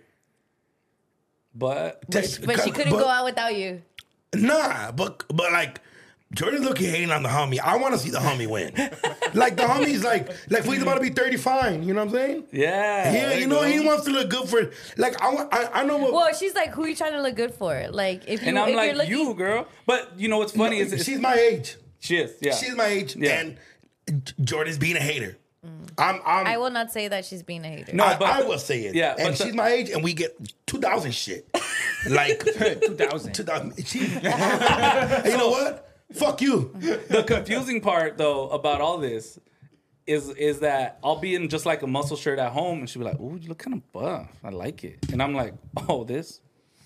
Speaker 4: But
Speaker 5: But she, but she couldn't
Speaker 3: But-
Speaker 5: go out without you.
Speaker 3: Nah, but but like Jordan's looking hating on the homie. I want to see the homie win. Like the homie's like like he's about to be thirty fine. You know what I'm saying?
Speaker 4: yeah,
Speaker 3: Yeah,
Speaker 4: there
Speaker 3: you know
Speaker 4: go.
Speaker 3: he wants to look good for. Like I want. I, I know what.
Speaker 5: Well, she's like, "Who are you trying to look good for?" Like, if you,
Speaker 4: And I'm
Speaker 5: if
Speaker 4: like,
Speaker 5: you're looking,
Speaker 4: you, girl. But you know what's funny is
Speaker 3: she's my age.
Speaker 4: she is. Yeah,
Speaker 3: She's my age,
Speaker 4: Yeah.
Speaker 3: and Jordan's being a hater. I'm. I'm
Speaker 5: I will not say that she's being a hater.
Speaker 4: No,
Speaker 3: I,
Speaker 4: but-
Speaker 3: I will say it.
Speaker 4: yeah,
Speaker 3: and
Speaker 4: but the-
Speaker 3: she's my age, and we get two thousand shit. Like
Speaker 2: two thousand.
Speaker 3: two thousand. She, and you know what? Fuck you.
Speaker 4: the confusing part though about all this is is that I'll be in just like a muscle shirt at home and she'll be like, "Ooh, you look kind of buff. I like it." And I'm like, "Oh, this."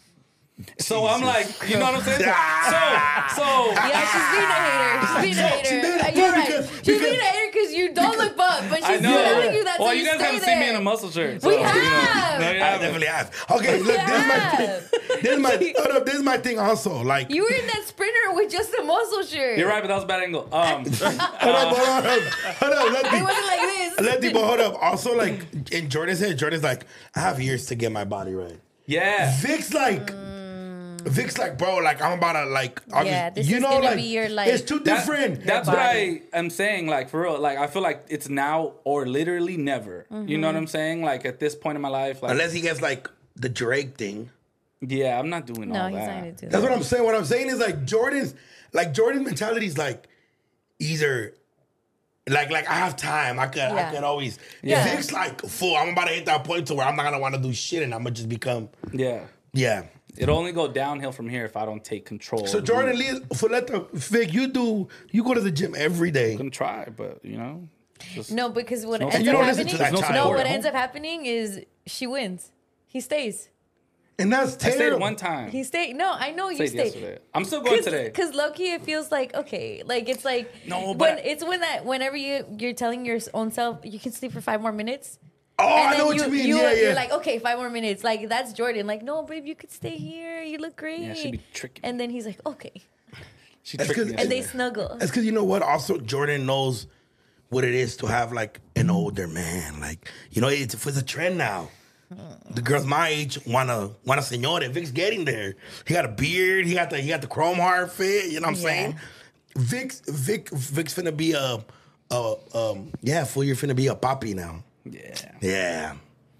Speaker 4: So I'm like, you know what I'm saying? So, so
Speaker 5: Yeah, she's being a hater. She's being a hater.
Speaker 3: She's being a
Speaker 5: Uh, You're right.
Speaker 3: because-
Speaker 5: She's
Speaker 3: because-
Speaker 5: being a hater because you don't look buff, but
Speaker 4: I
Speaker 5: she's
Speaker 4: know.
Speaker 5: telling you that.
Speaker 4: Well,
Speaker 5: so
Speaker 4: you
Speaker 5: you
Speaker 4: guys
Speaker 5: stay
Speaker 4: haven't
Speaker 5: there.
Speaker 4: seen me in a muscle shirt. So,
Speaker 5: We
Speaker 4: you know.
Speaker 5: have.
Speaker 4: No, you
Speaker 3: I
Speaker 4: haven't.
Speaker 3: definitely have. Okay, look, this is my
Speaker 5: have.
Speaker 3: thing. This is my hold up, this is my thing also. Like
Speaker 5: You were in that sprinter with just a muscle shirt.
Speaker 4: You're right, but that was a bad angle. Um,
Speaker 3: hold up, hold up, hold up, hold up, let
Speaker 5: It
Speaker 3: me
Speaker 5: wasn't like this.
Speaker 3: let me but hold up. Also, like in Jordan's head, Jordan's like, I have years to get my body right.
Speaker 4: yeah.
Speaker 3: Vic's like Vic's like, bro, like I'm about to like obvious-
Speaker 5: Yeah, this
Speaker 3: you
Speaker 5: is
Speaker 3: know,
Speaker 5: gonna
Speaker 3: like,
Speaker 5: be your, like-
Speaker 3: it's too
Speaker 4: That-
Speaker 3: different.
Speaker 4: that's
Speaker 5: Your
Speaker 4: what
Speaker 5: body.
Speaker 4: I am saying. Like for real, like I feel like it's now or literally never. You know what I'm saying? Like at this point in my life, like
Speaker 3: Unless he gets like the Drake thing.
Speaker 4: yeah, I'm not doing
Speaker 5: No,
Speaker 4: all
Speaker 5: he's
Speaker 4: that.
Speaker 5: not gonna do
Speaker 3: That's
Speaker 5: that.
Speaker 3: what I'm saying. What I'm saying is like Jordan's like Jordan's mentality is like either like like I have time. I could
Speaker 5: Yeah.
Speaker 3: I could always
Speaker 5: Yeah.
Speaker 3: Vic's like full. I'm about to hit that point to where I'm not gonna want to do shit and I'm gonna just become
Speaker 4: Yeah.
Speaker 3: yeah.
Speaker 4: It'll only go downhill from here if I don't take control.
Speaker 3: So
Speaker 4: of the
Speaker 3: Jordan
Speaker 4: move.
Speaker 3: Lee for let the Vic, you do you go to the gym every day.
Speaker 4: I'm gonna try, but you know, just,
Speaker 5: No, because what
Speaker 4: no
Speaker 5: ends
Speaker 3: And you
Speaker 5: up
Speaker 3: don't listen
Speaker 5: happening,
Speaker 3: to that
Speaker 4: There's no
Speaker 3: child.
Speaker 5: no,
Speaker 4: support
Speaker 5: what
Speaker 4: at
Speaker 5: ends
Speaker 4: home.
Speaker 5: up happening is she wins. He stays.
Speaker 3: And that's
Speaker 4: I stayed
Speaker 3: terrible.
Speaker 4: one time.
Speaker 5: He stayed. No, I know you
Speaker 4: Stayed
Speaker 5: stayed.
Speaker 4: yesterday. I'm still going today.
Speaker 5: Because low-key, it feels like okay, like it's like
Speaker 4: No,
Speaker 5: when
Speaker 4: but-
Speaker 5: it's when that whenever you you're telling your own self you can sleep for five more minutes.
Speaker 3: Oh,
Speaker 5: and
Speaker 3: I
Speaker 5: then
Speaker 3: know what you, mean. yeah, yeah.
Speaker 5: You're like, okay, five more minutes. Like that's Jordan. Like, no, babe, you could stay here. You look great.
Speaker 4: Yeah, she be tricking me.
Speaker 5: And then he's like, okay,
Speaker 4: She
Speaker 3: That's
Speaker 4: tricked
Speaker 3: 'cause-
Speaker 4: me
Speaker 5: and they
Speaker 4: yesterday.
Speaker 5: snuggle.
Speaker 3: That's because you know what? Also, Jordan knows what it is to have like an older man. Like you know, it's, it's a trend now. The girls my age wanna wanna senora. Vic's getting there. He got a beard. He got the he got the chrome heart fit. You know what I'm
Speaker 5: Yeah.
Speaker 3: saying? Vic's Vic Vic's finna be a uh, um, yeah, fool, you're finna be a papi now.
Speaker 4: Yeah.
Speaker 3: Yeah.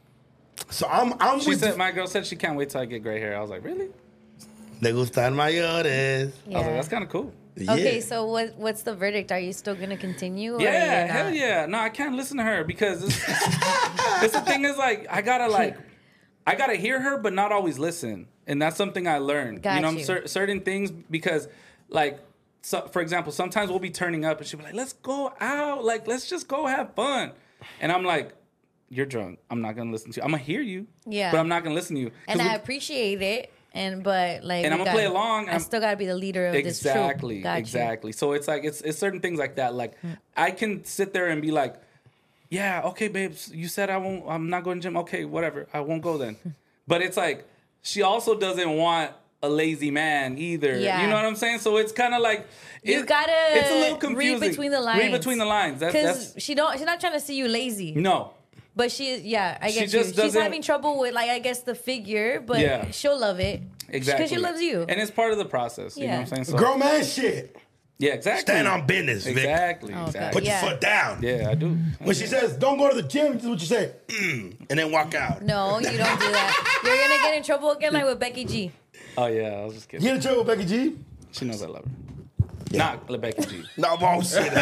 Speaker 3: So I'm, I'm
Speaker 4: She
Speaker 3: with
Speaker 4: said, my girl said she can't wait till I get gray hair. I was like, really?
Speaker 3: Le gustan mayores.
Speaker 4: I was like, that's kind of cool.
Speaker 5: Okay,
Speaker 3: Yeah.
Speaker 5: so what what's the verdict? Are you still gonna continue? or
Speaker 4: Yeah,
Speaker 5: you're
Speaker 4: hell
Speaker 5: not?
Speaker 4: yeah. No, I can't listen to her because it's, it's the thing is like I gotta like I gotta hear her, but not always listen, and that's something I learned.
Speaker 5: Got
Speaker 4: you know,
Speaker 5: you.
Speaker 4: cer- certain things because like. So, for example, sometimes we'll be turning up and she'll be like, let's go out. Like, let's just go have fun. And I'm like, you're drunk. I'm not going to listen to you. I'm going to hear you.
Speaker 5: Yeah.
Speaker 4: But I'm not going to listen to you. 'Cause
Speaker 5: And
Speaker 4: we-
Speaker 5: I appreciate it. And but like,
Speaker 4: And
Speaker 5: we
Speaker 4: I'm gonna
Speaker 5: gotta-
Speaker 4: play along,
Speaker 5: I
Speaker 4: I'm-
Speaker 5: still gotta be the leader of this troop.
Speaker 4: Exactly,
Speaker 5: Got you.
Speaker 4: exactly. So it's like it's it's certain things like that. Like I can sit there and be like, yeah, okay, babes, you said I won't. I'm not going to gym. Okay, whatever. I won't go then. But it's like she also doesn't want a lazy man either.
Speaker 5: Yeah.
Speaker 4: You know what I'm saying? So it's kind of like
Speaker 5: You
Speaker 4: it-
Speaker 5: gotta
Speaker 4: it's a little confusing.
Speaker 5: read between the lines.
Speaker 4: Read between the lines. That's,
Speaker 5: Because
Speaker 4: that's
Speaker 5: she don't. She's not trying to see you lazy.
Speaker 4: no.
Speaker 5: But she, yeah, I
Speaker 4: She
Speaker 5: guess
Speaker 4: just
Speaker 5: She's
Speaker 4: doesn't-
Speaker 5: having trouble with, like, I guess the figure, but
Speaker 4: Yeah.
Speaker 5: she'll love it.
Speaker 4: Exactly.
Speaker 5: Because she loves you.
Speaker 4: And it's part of the process. You know
Speaker 5: Yeah.
Speaker 4: what I'm saying? So,
Speaker 3: Grown man shit.
Speaker 4: yeah, exactly.
Speaker 3: Stand on business, Vic.
Speaker 4: Exactly.
Speaker 5: Oh, God.
Speaker 4: exactly.
Speaker 3: Put
Speaker 5: Yeah.
Speaker 3: your foot down.
Speaker 4: Yeah, I do.
Speaker 3: When she says, don't go to the gym, this is what you say. Mm, and then walk out.
Speaker 5: No, you don't do that. You're gonna get in trouble again, like with Becky G.
Speaker 4: Oh yeah, I was just kidding.
Speaker 3: You in trouble with Becky G?
Speaker 4: She knows I love her. Not Rebecca G.
Speaker 3: No, I won't say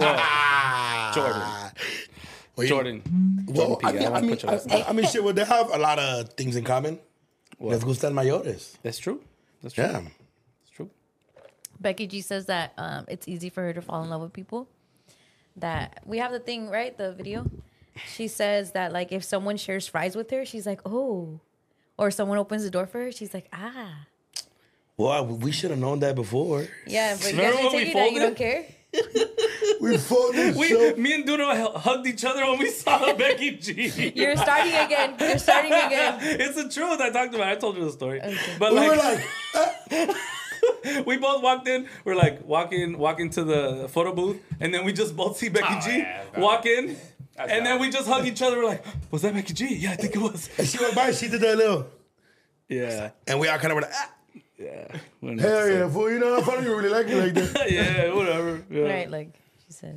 Speaker 3: that.
Speaker 4: Jordan.
Speaker 3: Well, you-
Speaker 4: Jordan.
Speaker 3: Well,
Speaker 4: Jordan
Speaker 3: I
Speaker 4: P.
Speaker 3: mean,
Speaker 4: I
Speaker 3: I,
Speaker 4: want to
Speaker 3: mean,
Speaker 4: put your
Speaker 3: I,
Speaker 4: last
Speaker 3: I,
Speaker 4: name.
Speaker 3: I mean, shit, well, they have a lot of things in common.
Speaker 4: What?
Speaker 3: Les gustan mayores.
Speaker 4: That's true. That's true.
Speaker 3: Yeah.
Speaker 4: That's true.
Speaker 5: Becky G says that um, it's easy for her to fall in love with people. That we have the thing, right? The video. She says that, like, if someone shares fries with her, she's like, oh. Or someone opens the door for her, she's like, ah.
Speaker 3: Well, we should have known that before.
Speaker 5: Yeah, but you
Speaker 4: Remember
Speaker 5: guys are
Speaker 4: when we
Speaker 5: taking that, you
Speaker 4: folded?
Speaker 5: don't care?
Speaker 3: We folded
Speaker 4: We,
Speaker 3: so.
Speaker 4: me and Duno hu- hugged each other when we saw Becky G.
Speaker 5: You're starting again. You're starting again.
Speaker 4: It's the truth. I talked about it. I told you the story. But
Speaker 3: We
Speaker 4: like,
Speaker 3: were like,
Speaker 4: we both walked in. We're like walking, walking to the photo booth, and then we just both see Becky
Speaker 2: Oh,
Speaker 4: G
Speaker 2: yeah, that's
Speaker 4: walk in,
Speaker 2: That's
Speaker 4: and then
Speaker 2: valid.
Speaker 4: we just hug each other. We're like, was that Becky G? Yeah, I think it was.
Speaker 3: and she went by, she did that little.
Speaker 4: Yeah,
Speaker 3: And we all kind of were like, ah,
Speaker 4: yeah. We don't know
Speaker 3: hell
Speaker 4: what to
Speaker 3: yeah, fool. You know how funny you really like it like that.
Speaker 4: say. Yeah, whatever. Yeah.
Speaker 5: Right, like she says.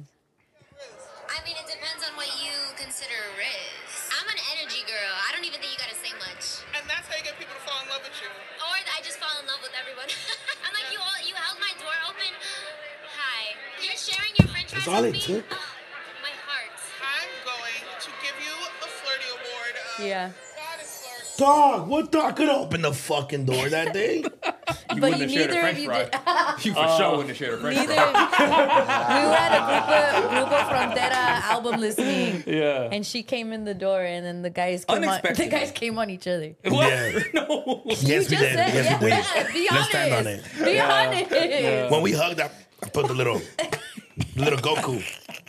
Speaker 6: I mean, it depends on what you consider a riz. I'm an energy girl. I don't even think you gotta say much.
Speaker 7: And that's how you get people to fall in love with you.
Speaker 6: Or I just fall in love with everyone. I'm like, you all, you held my door open. Hi. You're sharing your french fries
Speaker 3: That's all
Speaker 6: with
Speaker 3: it
Speaker 6: me?
Speaker 3: took.
Speaker 6: Oh, my heart.
Speaker 7: I'm going to give you the Flirty Award. Uh,
Speaker 5: Yeah.
Speaker 7: That is flirt.
Speaker 3: Dog, what the? I could have opened the fucking door that day.
Speaker 2: You
Speaker 5: But
Speaker 2: wouldn't
Speaker 5: you
Speaker 2: have shared a
Speaker 5: neither
Speaker 2: French
Speaker 5: of you
Speaker 2: fry.
Speaker 5: did.
Speaker 2: You for sure wouldn't have shared a French
Speaker 5: Neither.
Speaker 2: fry.
Speaker 5: We were at a Grupo, Grupo Frontera album listening.
Speaker 4: Yeah.
Speaker 5: And she came in the door, and then the guys came on. The
Speaker 4: Unexpectedly.
Speaker 5: guys came on each other.
Speaker 4: What?
Speaker 3: Yeah.
Speaker 4: No.
Speaker 3: Yes,
Speaker 5: You
Speaker 3: we
Speaker 5: just
Speaker 3: did.
Speaker 5: said,
Speaker 3: Yes, we
Speaker 5: yeah,
Speaker 3: did.
Speaker 5: be
Speaker 3: Let's
Speaker 5: honest.
Speaker 3: stand on it.
Speaker 5: Be honest.
Speaker 3: When we hugged, I, I put the little, the little Goku.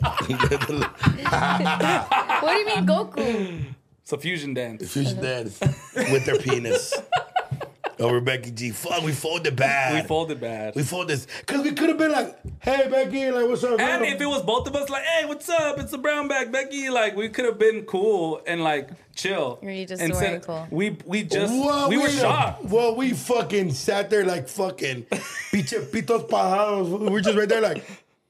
Speaker 5: What do you mean, Goku?
Speaker 4: It's a fusion dance.
Speaker 3: Fusion dance with their penis. Over Becky G. Fuck, we folded bad.
Speaker 4: We folded bad.
Speaker 3: We folded this. Because we could have been like, hey, Becky, like, what's up?
Speaker 4: And
Speaker 3: girl?
Speaker 4: if it was both of us, like, hey, what's up? It's a brown bag, Becky. Like, we could have been cool and like chill.
Speaker 5: Or you just
Speaker 4: and
Speaker 5: weren't cool.
Speaker 4: We we just
Speaker 3: Well,
Speaker 4: we were
Speaker 3: know-
Speaker 4: shocked.
Speaker 3: Well, we fucking sat there like fucking pinche pitos pajados. We were just right there like.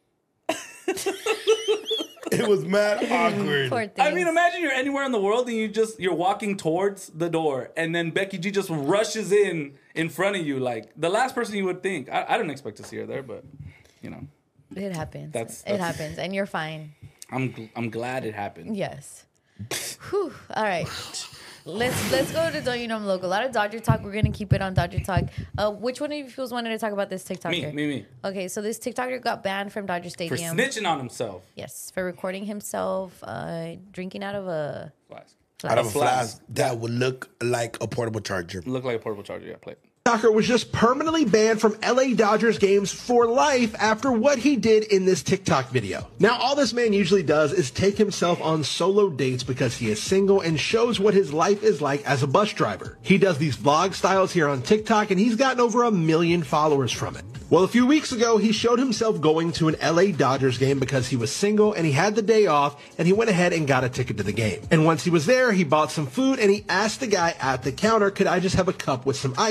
Speaker 3: It was mad awkward.
Speaker 5: Poor thing.
Speaker 4: I mean, imagine you're anywhere in the world and you just you're walking towards the door, and then Becky G just rushes in in front of you, like the last person you would think. I, I didn't expect to see her there, but you know,
Speaker 5: It happens.
Speaker 4: That's-
Speaker 5: it
Speaker 4: that's-
Speaker 5: happens, and you're fine.
Speaker 4: I'm gl- I'm glad it happened.
Speaker 5: Yes. Whew. All right. Let's let's go to Don't You Know I'm Local. A lot of Dodger talk. We're gonna keep it on Dodger talk. Uh, which one of you fools wanted to talk about this TikToker?
Speaker 4: Me, me, me.
Speaker 5: Okay, so this TikToker got banned from Dodger
Speaker 4: For
Speaker 5: Stadium.
Speaker 4: snitching on himself.
Speaker 5: Yes, for recording himself uh, drinking out of a
Speaker 4: Flask.
Speaker 3: Out of a
Speaker 4: Flask.
Speaker 3: flask that would look like a portable charger.
Speaker 4: Look like a portable charger. Yeah, play. it.
Speaker 8: Tucker was just permanently banned from L A Dodgers games for life after what he did in this TikTok video. Now, all this man usually does is take himself on solo dates because he is single and shows what his life is like as a bus driver. He does these vlog styles here on TikTok and he's gotten over a million followers from it. Well, a few weeks ago, he showed himself going to an L A Dodgers game because he was single and he had the day off, and he went ahead and got a ticket to the game. And once he was there, he bought some food and he asked the guy at the counter, could I just have a cup with some ice? And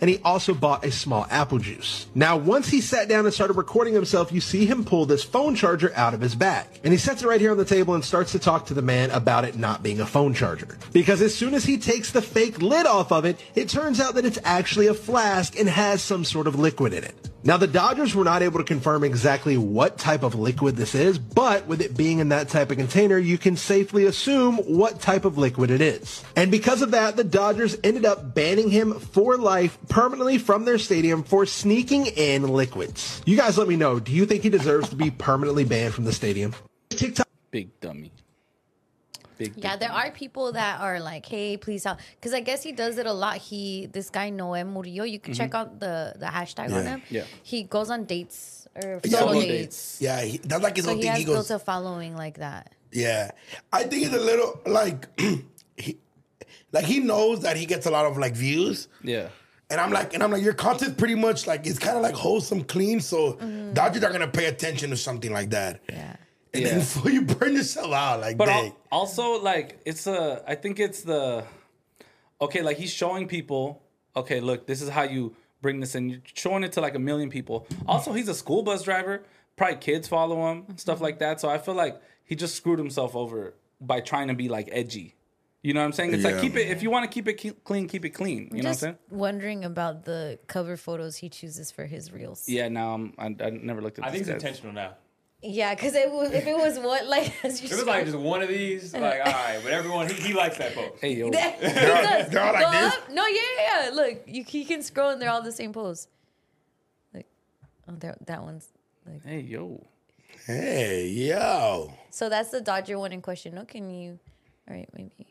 Speaker 8: and he also bought a small apple juice. Now, once he sat down and started recording himself, you see him pull this phone charger out of his bag. And he sets it right here on the table and starts to talk to the man about it not being a phone charger. Because as soon as he takes the fake lid off of it, it turns out that it's actually a flask and has some sort of liquid in it. Now, the Dodgers were not able to confirm exactly what type of liquid this is, but with it being in that type of container, you can safely assume what type of liquid it is. And because of that, the Dodgers ended up banning him for life permanently from their stadium for sneaking in liquids. You guys let me know, do you think he deserves to be permanently banned from the stadium? TikTok.
Speaker 4: Big dummy. Big
Speaker 5: Yeah, there are people that are like, hey, please help. Because I guess he does it a lot. He, this guy, Noé Murillo, you can check out the, the hashtag on
Speaker 3: Yeah.
Speaker 5: him.
Speaker 4: Yeah.
Speaker 5: He goes on dates or
Speaker 3: Yeah,
Speaker 5: solo
Speaker 3: he-
Speaker 5: dates.
Speaker 3: Yeah, he, that's like his
Speaker 5: So
Speaker 3: whole
Speaker 5: he
Speaker 3: thing.
Speaker 5: has
Speaker 3: He goes,
Speaker 5: built a following like that.
Speaker 3: yeah. I think it's a little like, he, like he knows that he gets a lot of like views.
Speaker 4: Yeah.
Speaker 3: And I'm like, and I'm like, your content pretty much like it's kind of like wholesome, clean. So Dodgers are gonna pay attention to something like that.
Speaker 5: Yeah.
Speaker 3: And
Speaker 4: Yeah.
Speaker 3: then before you burn yourself out, like,
Speaker 4: But
Speaker 3: dang.
Speaker 4: al- also, like, it's a, I think it's the, okay, like he's showing people, okay, look, this is how you bring this in. You're showing it to like a million people. Also, he's a school bus driver. Probably kids follow him, stuff like that. So I feel like he just screwed himself over by trying to be like edgy. You know what I'm saying? It's
Speaker 3: Yeah.
Speaker 4: like, keep it, if you want to keep it ke- clean, keep it clean. You know what I'm
Speaker 5: Just
Speaker 4: saying?
Speaker 5: wondering about the cover photos he chooses for his reels.
Speaker 4: Yeah, now I'm, I, I never looked at
Speaker 2: I
Speaker 4: this
Speaker 2: think it's
Speaker 4: guy.
Speaker 2: intentional now.
Speaker 5: Yeah, because it was, if it was what, like, as you
Speaker 2: If it was like just one of these, like, all right, but everyone, he, he likes that post.
Speaker 4: Hey, yo.
Speaker 5: He
Speaker 3: They're all-
Speaker 5: does.
Speaker 3: they're all like
Speaker 5: Go
Speaker 3: this?
Speaker 5: up. No, yeah, yeah, yeah. Look, you, you can scroll and they're all the same pose. Like, oh, that that one's like.
Speaker 4: Hey, yo.
Speaker 3: Hey, yo.
Speaker 5: So that's the Dodger one in question. No, can you? All right, maybe.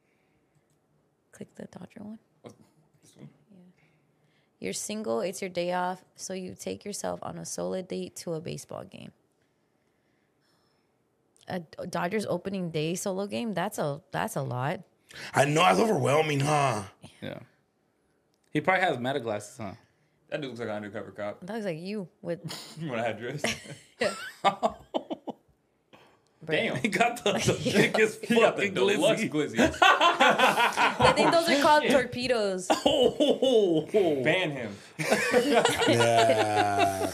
Speaker 5: Click the Dodger one. Yeah. You're single. It's your day off, so you take yourself on a solo date to a baseball game. A Dodgers opening day solo game. That's a that's a lot.
Speaker 3: I know it's overwhelming, huh?
Speaker 4: Yeah. He probably has meta glasses, huh?
Speaker 2: That dude looks like an undercover cop.
Speaker 5: That was like you with.
Speaker 2: When I had dress.
Speaker 5: Damn.
Speaker 2: Damn.
Speaker 4: He got the, the biggest
Speaker 2: He got the
Speaker 4: fucking
Speaker 2: deluxe
Speaker 4: glizzy.
Speaker 2: glizzy.
Speaker 5: I think those are called torpedoes.
Speaker 4: Oh,
Speaker 2: Ban him.
Speaker 3: Yeah.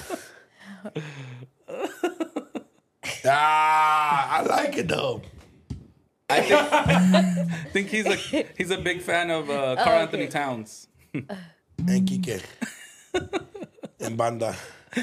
Speaker 3: ah, I like it though.
Speaker 4: I think, I think he's a he's a big fan of uh, Carl
Speaker 5: Oh,
Speaker 4: Anthony
Speaker 5: okay.
Speaker 4: Towns.
Speaker 3: And Kike. And Banda.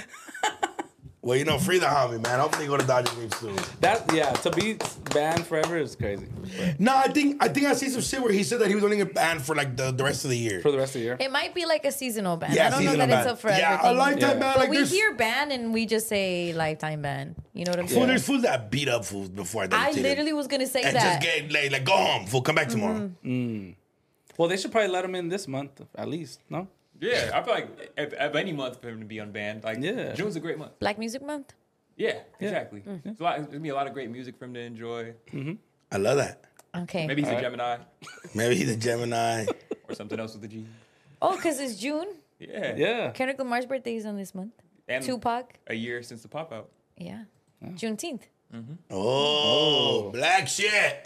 Speaker 3: Well, you know, free the homie, man. Hopefully you go to Dodger games soon.
Speaker 4: That yeah, to be banned forever is crazy. But
Speaker 3: No, I think I think I see some shit where he said that he was only get banned for like the, the rest of the year.
Speaker 4: for the rest of the year,
Speaker 5: It might be like a seasonal ban.
Speaker 3: Yeah,
Speaker 5: I don't know
Speaker 3: seasonal
Speaker 5: that
Speaker 3: ban.
Speaker 5: it's a forever
Speaker 3: Yeah,
Speaker 5: thing.
Speaker 3: a lifetime
Speaker 4: Yeah.
Speaker 3: ban.
Speaker 5: But
Speaker 3: Like
Speaker 5: we
Speaker 3: there's
Speaker 5: hear ban and we just say lifetime ban. You know what I'm
Speaker 3: fool,
Speaker 5: saying?
Speaker 3: there's fools that beat up fools before I done
Speaker 5: I
Speaker 3: it to them.
Speaker 5: literally was gonna say
Speaker 3: and
Speaker 5: that.
Speaker 3: just get like, like go home, fool. Come back tomorrow.
Speaker 4: well, they should probably let him in this month at least. No,
Speaker 2: Yeah, I feel like if, if any month for him to be unbanned, like
Speaker 4: Yeah.
Speaker 2: June's a great month.
Speaker 5: Black Music Month.
Speaker 2: Yeah, exactly. There's, a lot, there's gonna be a lot of great music for him to enjoy.
Speaker 3: I love that.
Speaker 5: Okay.
Speaker 2: Maybe he's a Gemini
Speaker 3: Maybe he's a Gemini.
Speaker 2: or something else with a G.
Speaker 5: Oh, because it's June.
Speaker 2: Yeah,
Speaker 4: yeah,
Speaker 5: Kendrick Lamar's birthday is on this month.
Speaker 2: And
Speaker 5: Tupac.
Speaker 2: a year since the pop out.
Speaker 5: Yeah. Juneteenth.
Speaker 3: Oh, black shit.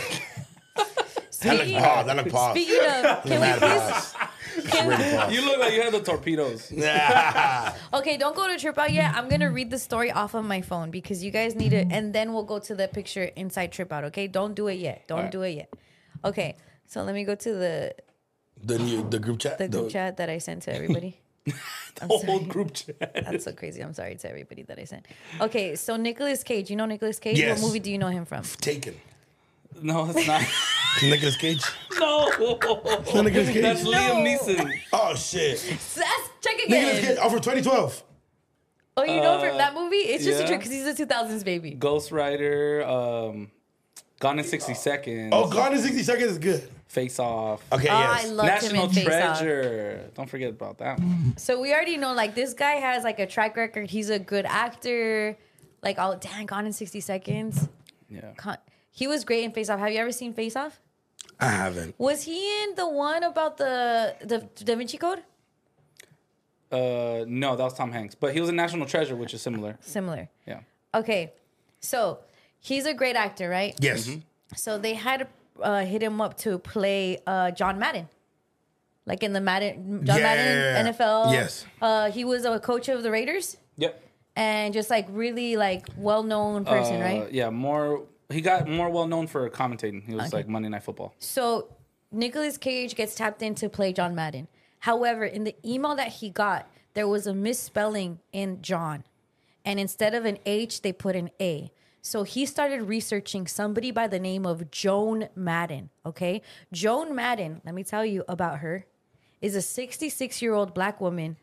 Speaker 3: That look
Speaker 5: Speaking,
Speaker 3: pause. That look pause.
Speaker 5: speaking of, can we
Speaker 3: Mad
Speaker 5: please?
Speaker 3: pause.
Speaker 5: Can
Speaker 3: Ready
Speaker 5: we,
Speaker 3: pause.
Speaker 4: you look like you had the torpedoes.
Speaker 3: Yeah.
Speaker 5: okay, don't go to Trip Out yet. I'm gonna read the story off of my phone because you guys need it, and then we'll go to the picture inside Trip Out. Okay, don't do it yet. Don't
Speaker 4: Alright.
Speaker 5: do it yet. Okay, so let me go to the
Speaker 3: The new the group chat.
Speaker 5: the group chat that I sent to everybody. I'm
Speaker 4: The
Speaker 5: sorry.
Speaker 4: whole group chat.
Speaker 5: That's so crazy. I'm sorry to everybody that I sent. Okay, so Nicolas Cage. You know Nicolas Cage?
Speaker 3: Yes.
Speaker 5: What movie do you know him from?
Speaker 3: Taken.
Speaker 4: No, it's not.
Speaker 3: Nicolas Cage.
Speaker 4: No,
Speaker 3: not Nicolas Cage.
Speaker 4: that's Liam Neeson.
Speaker 3: Oh shit.
Speaker 5: That's, check
Speaker 3: Nicolas
Speaker 5: again.
Speaker 3: Cage. Oh, for twenty twelve.
Speaker 5: Oh, you know him
Speaker 4: Uh,
Speaker 5: from that movie? It's just a
Speaker 4: yeah.
Speaker 5: trick because he's a two thousands baby.
Speaker 4: Ghost Rider, um, Gone in sixty seconds.
Speaker 3: Oh, Gone in sixty seconds is good.
Speaker 4: Face Off.
Speaker 3: Okay,
Speaker 5: Oh,
Speaker 3: yes.
Speaker 5: I loved
Speaker 4: National
Speaker 5: him in Face Off.
Speaker 4: Treasure. Don't forget about that one.
Speaker 5: So we already know, like, this guy has, like, a track record. He's a good actor. Like, oh, dang, Gone in sixty seconds.
Speaker 4: Yeah.
Speaker 5: Con- he was great in Face Off. Have you ever seen Face Off?
Speaker 3: I haven't.
Speaker 5: Was he in the one about the, the Da Vinci Code?
Speaker 4: Uh, no, that was Tom Hanks. But he was in National Treasure, which is similar.
Speaker 5: Similar.
Speaker 4: Yeah.
Speaker 5: Okay. So he's a great actor, right?
Speaker 3: Yes.
Speaker 5: So they had to uh, hit him up to play uh, John Madden. like in the Madden, John
Speaker 3: Yeah.
Speaker 5: Madden N F L.
Speaker 3: Yes.
Speaker 5: Uh, he was a coach of the Raiders
Speaker 4: Yep.
Speaker 5: and just like really like well known person,
Speaker 4: Uh,
Speaker 5: right?
Speaker 4: Yeah, more. He got more well known for commentating. He was
Speaker 5: Okay.
Speaker 4: like Monday Night Football.
Speaker 5: So Nicolas Cage gets tapped in to play John Madden. However, in the email that he got, there was a misspelling in John. And instead of an H, they put an A. So he started researching somebody by the name of Joan Madden, okay? Joan Madden, let me tell you about her, is a sixty-six-year-old black woman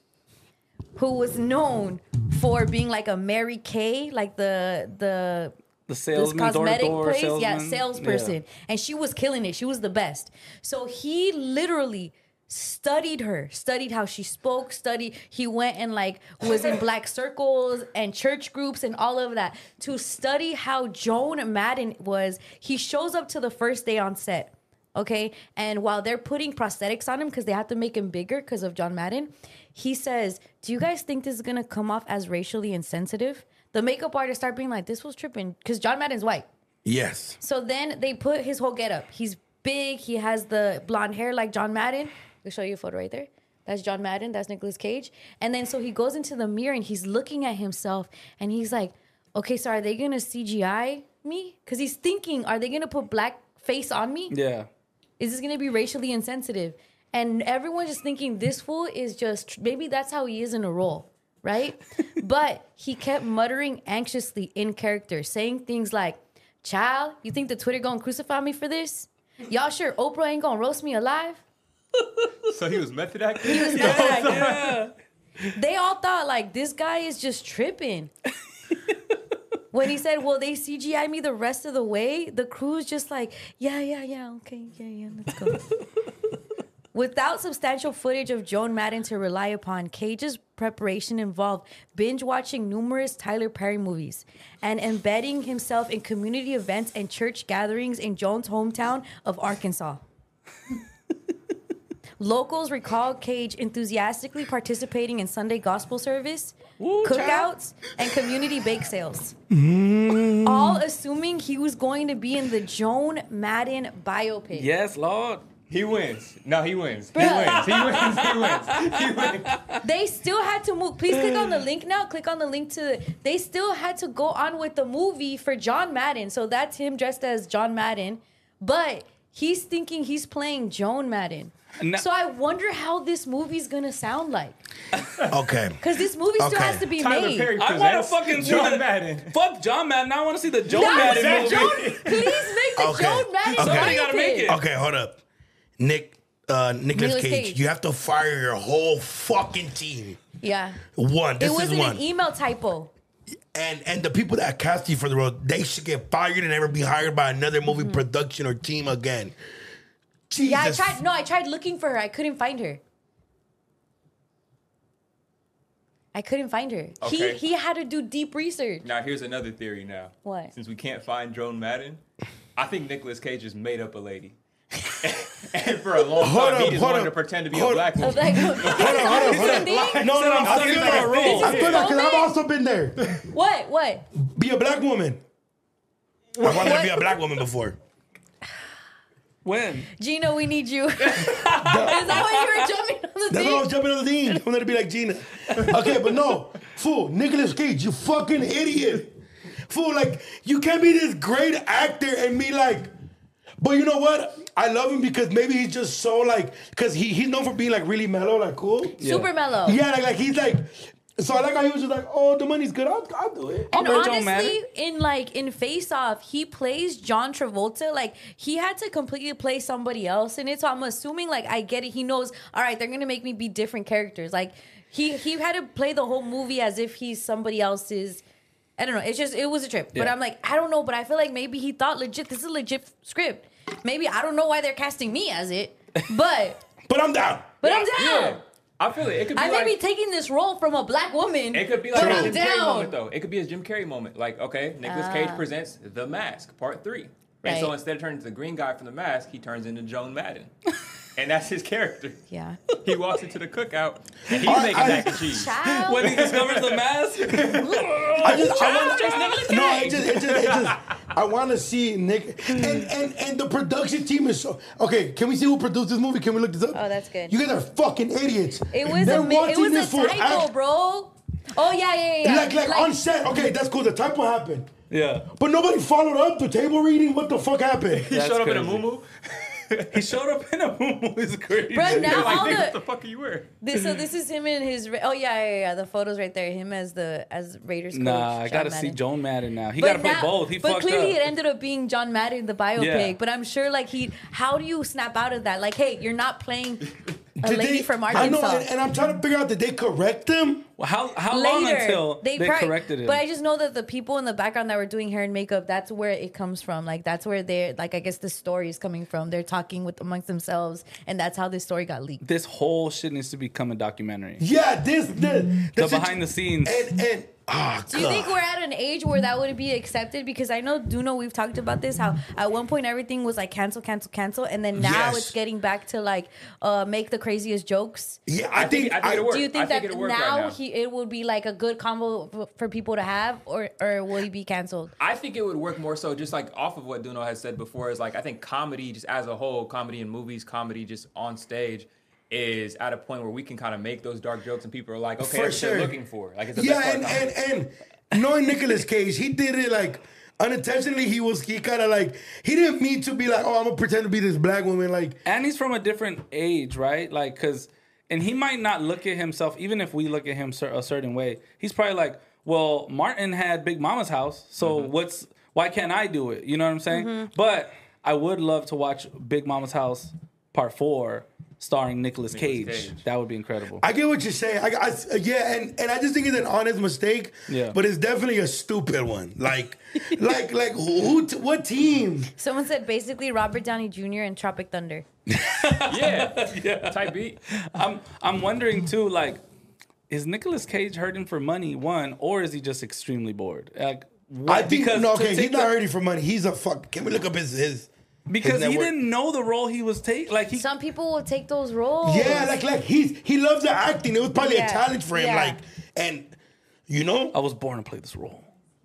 Speaker 5: who was known for being like a Mary Kay, like the the
Speaker 4: The
Speaker 5: this
Speaker 4: salesman, door to
Speaker 5: cosmetic
Speaker 4: door
Speaker 5: place, yeah,
Speaker 4: salesman.
Speaker 5: salesperson,
Speaker 4: Yeah.
Speaker 5: and she was killing it. She was the best. So he literally studied her, studied how she spoke, studied. He went and like was in black circles and church groups and all of that to study how Joan Madden was. He shows up to the first day on set, okay, and while they're putting prosthetics on him because they have to make him bigger because of John Madden, he says, "Do you guys think this is gonna come off as racially insensitive?" The makeup artist start being like, "This was tripping," because John Madden's white.
Speaker 3: Yes.
Speaker 5: So then they put his whole getup. He's big. He has the blonde hair like John Madden. I'll show you a photo right there. That's John Madden. That's Nicolas Cage. And then so he goes into the mirror and he's looking at himself and he's like, okay, so are they going to C G I me? Because he's thinking, are they going to put black face on me?
Speaker 4: Yeah.
Speaker 5: Is this going to be racially insensitive? And everyone's just thinking this fool is just, maybe that's how he is in a role, right? But he kept muttering anxiously in character, saying things like, child, you think the Twitter gonna crucify me for this? Y'all sure Oprah ain't gonna roast me alive?
Speaker 2: So he was method acting?
Speaker 5: He was method acting. Yeah. They all thought like this guy is just tripping. When he said, "Will they C G I me the rest of the way?" The crew's just like, "Yeah, yeah, yeah, okay, yeah, yeah, let's go." Without substantial footage of Joan Madden to rely upon, Cage's preparation involved binge watching numerous Tyler Perry movies and embedding himself in community events and church gatherings in Joan's hometown of Arkansas. Locals recall Cage enthusiastically participating in Sunday gospel service,
Speaker 4: Woo,
Speaker 5: cookouts, and community bake sales. Mm. All assuming he was going to be in the Joan Madden biopic.
Speaker 4: Yes, Lord.
Speaker 2: He wins. No, he wins. He
Speaker 5: Bruh.
Speaker 2: wins. He wins. He wins. He wins.
Speaker 5: They still had to move. Please click on the link now. Click on the link to. They still had to go on with the movie for John Madden. So that's him dressed as John Madden, but he's thinking he's playing Joan Madden.
Speaker 4: No.
Speaker 5: So I wonder how this movie's gonna sound like.
Speaker 3: Okay.
Speaker 5: Because this movie still
Speaker 3: Okay.
Speaker 5: has to be
Speaker 2: Tyler
Speaker 5: made.
Speaker 2: Perry
Speaker 4: I want to
Speaker 2: presents
Speaker 4: fucking see
Speaker 2: John
Speaker 4: the,
Speaker 2: Madden.
Speaker 4: Fuck John Madden. I want to see the Joan
Speaker 5: Not
Speaker 4: Madden
Speaker 5: the
Speaker 4: movie.
Speaker 5: Joan- please make the
Speaker 3: Okay.
Speaker 5: Joan Madden
Speaker 3: Okay.
Speaker 4: Somebody gotta make
Speaker 5: biopic.
Speaker 4: it.
Speaker 3: Okay, hold up. Nick, uh, Nicolas
Speaker 5: Nicolas
Speaker 3: Cage,
Speaker 5: Cage.
Speaker 3: you have to fire your whole fucking team.
Speaker 5: Yeah.
Speaker 3: One. This
Speaker 5: It
Speaker 3: is
Speaker 5: wasn't
Speaker 3: one.
Speaker 5: an email typo.
Speaker 3: and and the people that cast you for the role, they should get fired and never be hired by another movie production or team again. Jesus.
Speaker 5: Yeah, I tried. No, I tried looking for her. I couldn't find her. I couldn't find her.
Speaker 2: Okay.
Speaker 5: He he had to do deep research.
Speaker 2: Now, here's another theory now.
Speaker 5: What?
Speaker 2: Since we can't find Joan Madden, I think Nicolas Cage just made up a lady. And for a long
Speaker 3: Hold
Speaker 2: time,
Speaker 3: up,
Speaker 2: he just
Speaker 3: hold
Speaker 2: wanted
Speaker 3: up.
Speaker 2: to pretend to be
Speaker 3: Hold
Speaker 2: a black
Speaker 3: up.
Speaker 5: I was
Speaker 2: woman.
Speaker 5: like,
Speaker 3: Hold on, hold on, hold on. No, no, no. I feel
Speaker 4: stuck in a roll.
Speaker 3: that. I feel that because I've
Speaker 5: Moment?
Speaker 3: also been there.
Speaker 5: what? What?
Speaker 3: Be a black woman. I wanted to be a black woman before.
Speaker 4: When?
Speaker 5: Gina, we need you. Is that why you were jumping on the
Speaker 3: That's why I was
Speaker 5: thing?
Speaker 3: jumping on the thing. I wanted to be like Gina. Okay, but no. Fool, Nicolas Cage, you fucking idiot. Fool, like, you can't be this great actor and be like, but you know what? I love him because maybe he's just so like, because he, he's known for being like really mellow, like cool.
Speaker 5: Super mellow.
Speaker 3: Yeah, like, like he's like, so I like how he was just like, oh, the money's good. I'll, I'll do it.
Speaker 5: And
Speaker 4: I'll bet Joan Madden.
Speaker 5: honestly, in like in Face Off, he plays John Travolta. Like he had to completely play somebody else in it. So I'm assuming, like, I get it. He knows. All right, they're gonna make me be different characters. Like he he had to play the whole movie as if he's somebody else's. I don't know. It's just it was a trip. But
Speaker 4: Yeah.
Speaker 5: I'm like, I don't know. But I feel like maybe he thought legit. This is a legit script. Maybe I don't know why they're casting me as it. But
Speaker 3: But I'm down.
Speaker 5: but I'm down.
Speaker 2: Yeah. I feel it. It could be
Speaker 5: I
Speaker 2: like,
Speaker 5: may be taking this role from a black woman.
Speaker 2: it could be like
Speaker 5: but
Speaker 2: a
Speaker 5: I'm
Speaker 2: Jim Carrey
Speaker 5: down.
Speaker 2: moment, though. It could be a Jim Carrey moment. Like, okay, Nicolas Cage
Speaker 5: Ah.
Speaker 2: presents The Mask, Part Three. And so
Speaker 5: Right.
Speaker 2: instead of turning into the green guy from The Mask, he turns into Joan Madden. And that's his character.
Speaker 5: Yeah.
Speaker 2: He walks into the cookout, and he's
Speaker 3: I-
Speaker 2: making
Speaker 3: I-
Speaker 2: mac and cheese.
Speaker 4: When he
Speaker 5: Child.
Speaker 4: discovers the mask?
Speaker 3: I just, I want, no, it just, it just, it just, I want to see Nick and, and and the production team is so okay. Can we see who produced this movie? Can we look this up?
Speaker 5: Oh, that's good.
Speaker 3: You guys are fucking idiots.
Speaker 5: It was
Speaker 3: They're
Speaker 5: a mi- it
Speaker 3: watching
Speaker 5: was
Speaker 3: this
Speaker 5: a
Speaker 3: fool
Speaker 5: typo,
Speaker 3: act-
Speaker 5: bro. Oh yeah, yeah, yeah.
Speaker 3: Like, like on set. Okay, that's cool. The typo happened.
Speaker 4: Yeah.
Speaker 3: But nobody followed up the table reading. What the fuck happened?
Speaker 2: He
Speaker 4: That's
Speaker 2: showed up in a
Speaker 4: crazy.
Speaker 2: muumuu.
Speaker 4: He showed up in a moo It's crazy.
Speaker 5: Bro, now
Speaker 2: They're like,
Speaker 5: all
Speaker 2: nigga, what the
Speaker 5: the
Speaker 2: fuck are you wearing?
Speaker 5: this, so this is him in his. Ra- Oh yeah, yeah, yeah. The photos right there. Him as the as Raiders coach.
Speaker 4: Nah, I
Speaker 5: John
Speaker 4: gotta see
Speaker 5: Madden.
Speaker 4: Joan Madden now. He
Speaker 5: But
Speaker 4: gotta play
Speaker 5: now-
Speaker 4: both. He
Speaker 5: but
Speaker 4: fucked
Speaker 5: clearly
Speaker 4: up.
Speaker 5: it ended up being John Madden, the biopic.
Speaker 4: Yeah.
Speaker 5: But I'm sure, like he, how do you snap out of that? Like, hey, you're not playing a
Speaker 3: Did
Speaker 5: lady
Speaker 3: they-
Speaker 5: from
Speaker 3: I know,
Speaker 5: Arkansas.
Speaker 3: and, and I'm trying to figure out, did they correct them?
Speaker 4: Well, how how long
Speaker 5: Later,
Speaker 4: until they,
Speaker 5: probably-
Speaker 4: corrected him?
Speaker 5: But I just know that the people in the background that were doing hair and makeup, that's where it comes from. Like that's where they're like, I guess the story is coming from. They're talking with amongst themselves, and that's how this story got leaked.
Speaker 4: this whole shit needs to become a documentary.
Speaker 3: Yeah, this the,
Speaker 4: The behind the scenes.
Speaker 3: and and oh
Speaker 5: Do you think we're at an age where that would be accepted? Because I know, Duno, we've talked about this, how at one point everything was like cancel, cancel, cancel. And then now
Speaker 3: Yes.
Speaker 5: it's getting back to like uh, make the craziest jokes.
Speaker 3: Yeah, I,
Speaker 2: I think-
Speaker 3: think,
Speaker 2: I think it'll work.
Speaker 5: Do you think
Speaker 2: I think
Speaker 5: that
Speaker 2: it'll work right
Speaker 5: now,
Speaker 2: now.
Speaker 5: he it would be like a good combo f- for people to have, or, or will he be canceled?
Speaker 2: I think it would work more so just like off of what Duno has said before is like I think comedy just as a whole, comedy in movies, comedy just on stage is at a point where we can kind of make those dark jokes and people are like, okay,
Speaker 3: For
Speaker 2: that's what
Speaker 3: sure.
Speaker 2: they're looking for. Like it's the
Speaker 3: yeah,
Speaker 2: best part
Speaker 3: and,
Speaker 2: of comedy.
Speaker 3: and and knowing Nicolas Cage, he did it like unintentionally. He was he kind of like he didn't mean to be like, oh, I'm gonna pretend to be this black woman. Like
Speaker 4: And he's from a different age, right? Like, cause, and he might not look at himself, even if we look at him cer- a certain way. He's probably like, well, Martin had Big Mama's house, so
Speaker 2: Mm-hmm.
Speaker 4: what's why can't I do it? You know what I'm saying?
Speaker 5: Mm-hmm.
Speaker 4: But I would love to watch Big Mama's House Part Four, starring Nicolas Cage.
Speaker 2: Cage.
Speaker 4: That would be incredible.
Speaker 3: I get what you're saying. I, I yeah, and, and I just think it's an honest mistake.
Speaker 4: Yeah.
Speaker 3: But it's definitely a stupid one. Like, like, like who? T- what team?
Speaker 5: Someone said basically Robert Downey Junior in Tropic Thunder.
Speaker 2: yeah, yeah, type beat.
Speaker 4: I'm I'm wondering too, like, is Nicolas Cage hurting for money, one, or is he just extremely bored? Like, what,
Speaker 3: I think no.
Speaker 4: to
Speaker 3: Okay,
Speaker 4: take
Speaker 3: he's not
Speaker 4: the-
Speaker 3: hurting for money. He's a fuck. Can we look up his his?
Speaker 4: because
Speaker 3: his
Speaker 4: he
Speaker 3: network?
Speaker 4: didn't know the role he was taking. Like he,
Speaker 5: Some people will take those roles.
Speaker 3: Yeah, like like he's he loves the acting. It was probably
Speaker 5: Yeah,
Speaker 3: a challenge for him.
Speaker 5: yeah.
Speaker 3: Like, and you know,
Speaker 4: I was born to play this role.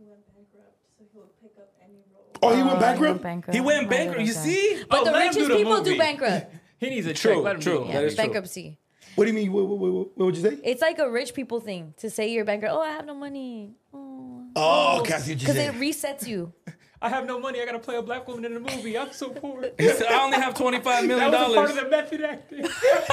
Speaker 3: oh, he
Speaker 5: Uh,
Speaker 3: went bankrupt.
Speaker 4: He went
Speaker 5: I
Speaker 4: bankrupt. You
Speaker 5: would've
Speaker 4: see?
Speaker 5: But
Speaker 2: Oh,
Speaker 5: the
Speaker 2: let him
Speaker 5: richest
Speaker 2: do the
Speaker 5: people do
Speaker 2: movie.
Speaker 5: bankrupt.
Speaker 2: He needs a
Speaker 4: True,
Speaker 2: check. Let him
Speaker 4: true.
Speaker 2: do it.
Speaker 4: That
Speaker 5: Yeah,
Speaker 4: is true.
Speaker 5: bankruptcy.
Speaker 3: What do you mean? What, what, what, what would you say?
Speaker 5: It's like a rich people thing to say you're bankrupt. Oh, I have no money. Oh,
Speaker 3: Oh, okay, I see what you're
Speaker 5: because it
Speaker 3: saying.
Speaker 5: resets you.
Speaker 2: I have no money. I gotta play a black woman in a movie. I'm so poor.
Speaker 4: He said, I only have twenty-five
Speaker 2: That
Speaker 4: million
Speaker 2: was a part of
Speaker 4: dollars.
Speaker 2: the method acting.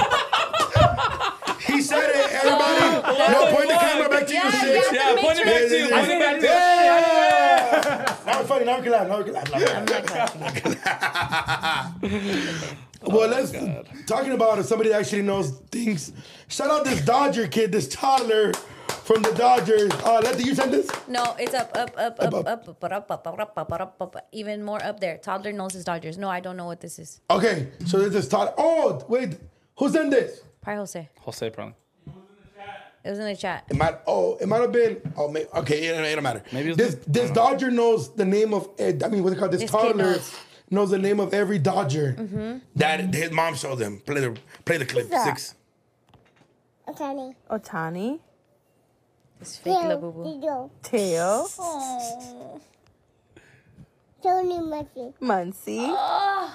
Speaker 3: He said it. Everybody, no, point the camera back to
Speaker 5: Yeah,
Speaker 3: you.
Speaker 5: yeah,
Speaker 3: Six.
Speaker 5: the
Speaker 4: Yeah, point it back to you.
Speaker 3: Yeah,
Speaker 4: Point it back to you.
Speaker 3: Yeah. Now it's funny. Now we can laugh. Now we can laugh. laugh,
Speaker 5: I'm
Speaker 3: laugh.
Speaker 5: not clapping.
Speaker 3: Well, let's talking about somebody that actually knows things. Shout out this Dodger kid, this toddler from the Dodgers. Uh, let the you send this.
Speaker 5: No, it's up, up, up, up,
Speaker 3: Up,
Speaker 5: up, up, up, up, up, up, up, up, up, up. Even more up there. Toddler knows his Dodgers. No, I don't know what this is.
Speaker 3: Okay, so there's this toddler. Oh, wait, who sent this?
Speaker 5: Probably Jose.
Speaker 4: Jose probably.
Speaker 5: It was in the chat.
Speaker 3: It might. Oh, it might have been. Oh, may, okay. It, it don't matter.
Speaker 4: Maybe it was
Speaker 3: this
Speaker 4: the-
Speaker 3: this Dodger knows the name of. eh, I mean, what's it called? This,
Speaker 5: This kid
Speaker 3: toddler
Speaker 5: knows.
Speaker 3: knows the name of every Dodger that his mom showed him. Play the play the clip.
Speaker 9: that?
Speaker 3: Six.
Speaker 9: Otani.
Speaker 10: Otani.
Speaker 5: It's fake La Boo Boo.
Speaker 9: Dido.
Speaker 10: Teo.
Speaker 9: Oh. Tony Messi.
Speaker 10: Muncie.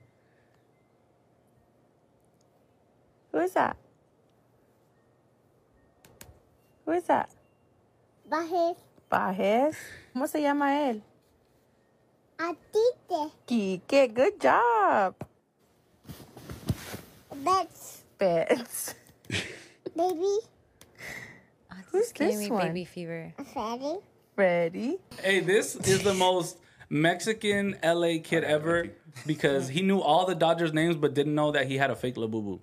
Speaker 10: Who is that? Who is that?
Speaker 9: Bajes.
Speaker 10: Bajes. ¿Cómo se llama él?
Speaker 9: Atite.
Speaker 10: Quique. Good job.
Speaker 9: Bets.
Speaker 10: Bets.
Speaker 9: Baby.
Speaker 10: Who's
Speaker 5: Giving
Speaker 10: this
Speaker 5: me
Speaker 10: one?
Speaker 5: baby fever.
Speaker 9: Freddy.
Speaker 10: Ready?
Speaker 4: Hey, this is the most Mexican L A kid ever because he knew all the Dodgers names but didn't know that he had a fake Labubu.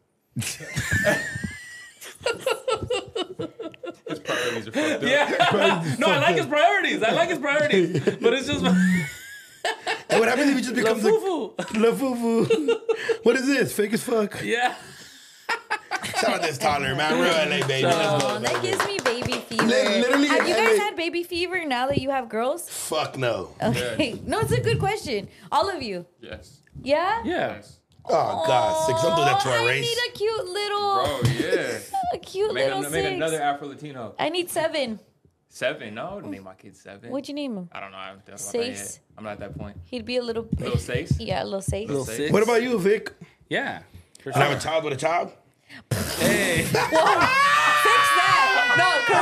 Speaker 2: His priorities are fucked up.
Speaker 4: Yeah. No, I like his priorities. I like his priorities. But it's just
Speaker 3: And what happens if he just becomes a
Speaker 4: Lafufu.
Speaker 3: Lafufu? What is this? Fake as fuck.
Speaker 4: Yeah.
Speaker 3: Shout out this toddler, man. Real L A baby. Let's go.
Speaker 5: Oh, that gives me baby fever.
Speaker 3: Li- literally
Speaker 5: have you
Speaker 3: an
Speaker 5: guys
Speaker 3: L A
Speaker 5: had baby fever now that you have girls?
Speaker 3: Fuck no.
Speaker 5: Okay. No, it's a good question. All of you.
Speaker 2: Yes.
Speaker 5: Yeah?
Speaker 4: Yeah.
Speaker 3: Oh God, six. Don't do that to
Speaker 5: Oh,
Speaker 3: our
Speaker 5: I
Speaker 3: race.
Speaker 5: need a cute little,
Speaker 2: Oh yeah.
Speaker 5: a cute
Speaker 2: Make,
Speaker 5: little
Speaker 2: a, make
Speaker 5: six.
Speaker 2: another Afro Latino.
Speaker 5: I need seven.
Speaker 2: Seven? No, I wouldn't name my kid seven.
Speaker 5: What'd you name him?
Speaker 2: I don't know. I haven't thought about that
Speaker 5: Six.
Speaker 2: yet. I'm not at that point.
Speaker 5: He'd be a little.
Speaker 2: Little six?
Speaker 5: Yeah, a little safe.
Speaker 4: Little
Speaker 2: Six.
Speaker 4: six.
Speaker 3: What about you, Vic?
Speaker 4: Yeah. For
Speaker 3: I have
Speaker 4: sure.
Speaker 3: a child with a child.
Speaker 4: Hey.
Speaker 5: Fix that.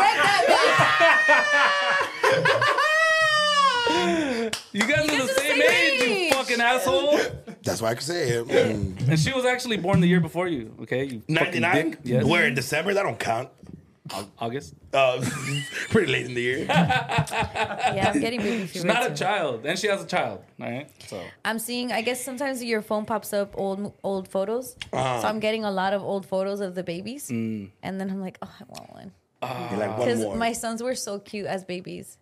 Speaker 5: No, correct that.
Speaker 4: You guys are the
Speaker 5: guys are the
Speaker 4: same
Speaker 5: same
Speaker 4: age, you
Speaker 5: age.
Speaker 4: fucking asshole.
Speaker 3: That's why I can say it. Mm.
Speaker 4: And she was actually born the year before you, okay? You fucking
Speaker 3: ninety-nine?
Speaker 4: dick. Yes.
Speaker 3: Where, in December? That don't count.
Speaker 4: Au- August.
Speaker 3: Uh, pretty late in the year.
Speaker 5: Yeah, I'm getting baby fever.
Speaker 4: She's not a
Speaker 5: too.
Speaker 4: child. And she has a child, all right? So.
Speaker 5: I'm seeing. I guess sometimes your phone pops up old old photos.
Speaker 3: Uh-huh.
Speaker 5: So I'm getting a lot of old photos of the babies,
Speaker 4: Mm.
Speaker 5: and then I'm like, oh, I want one
Speaker 3: You're like, one
Speaker 5: because
Speaker 3: more.
Speaker 5: my sons were so cute as babies.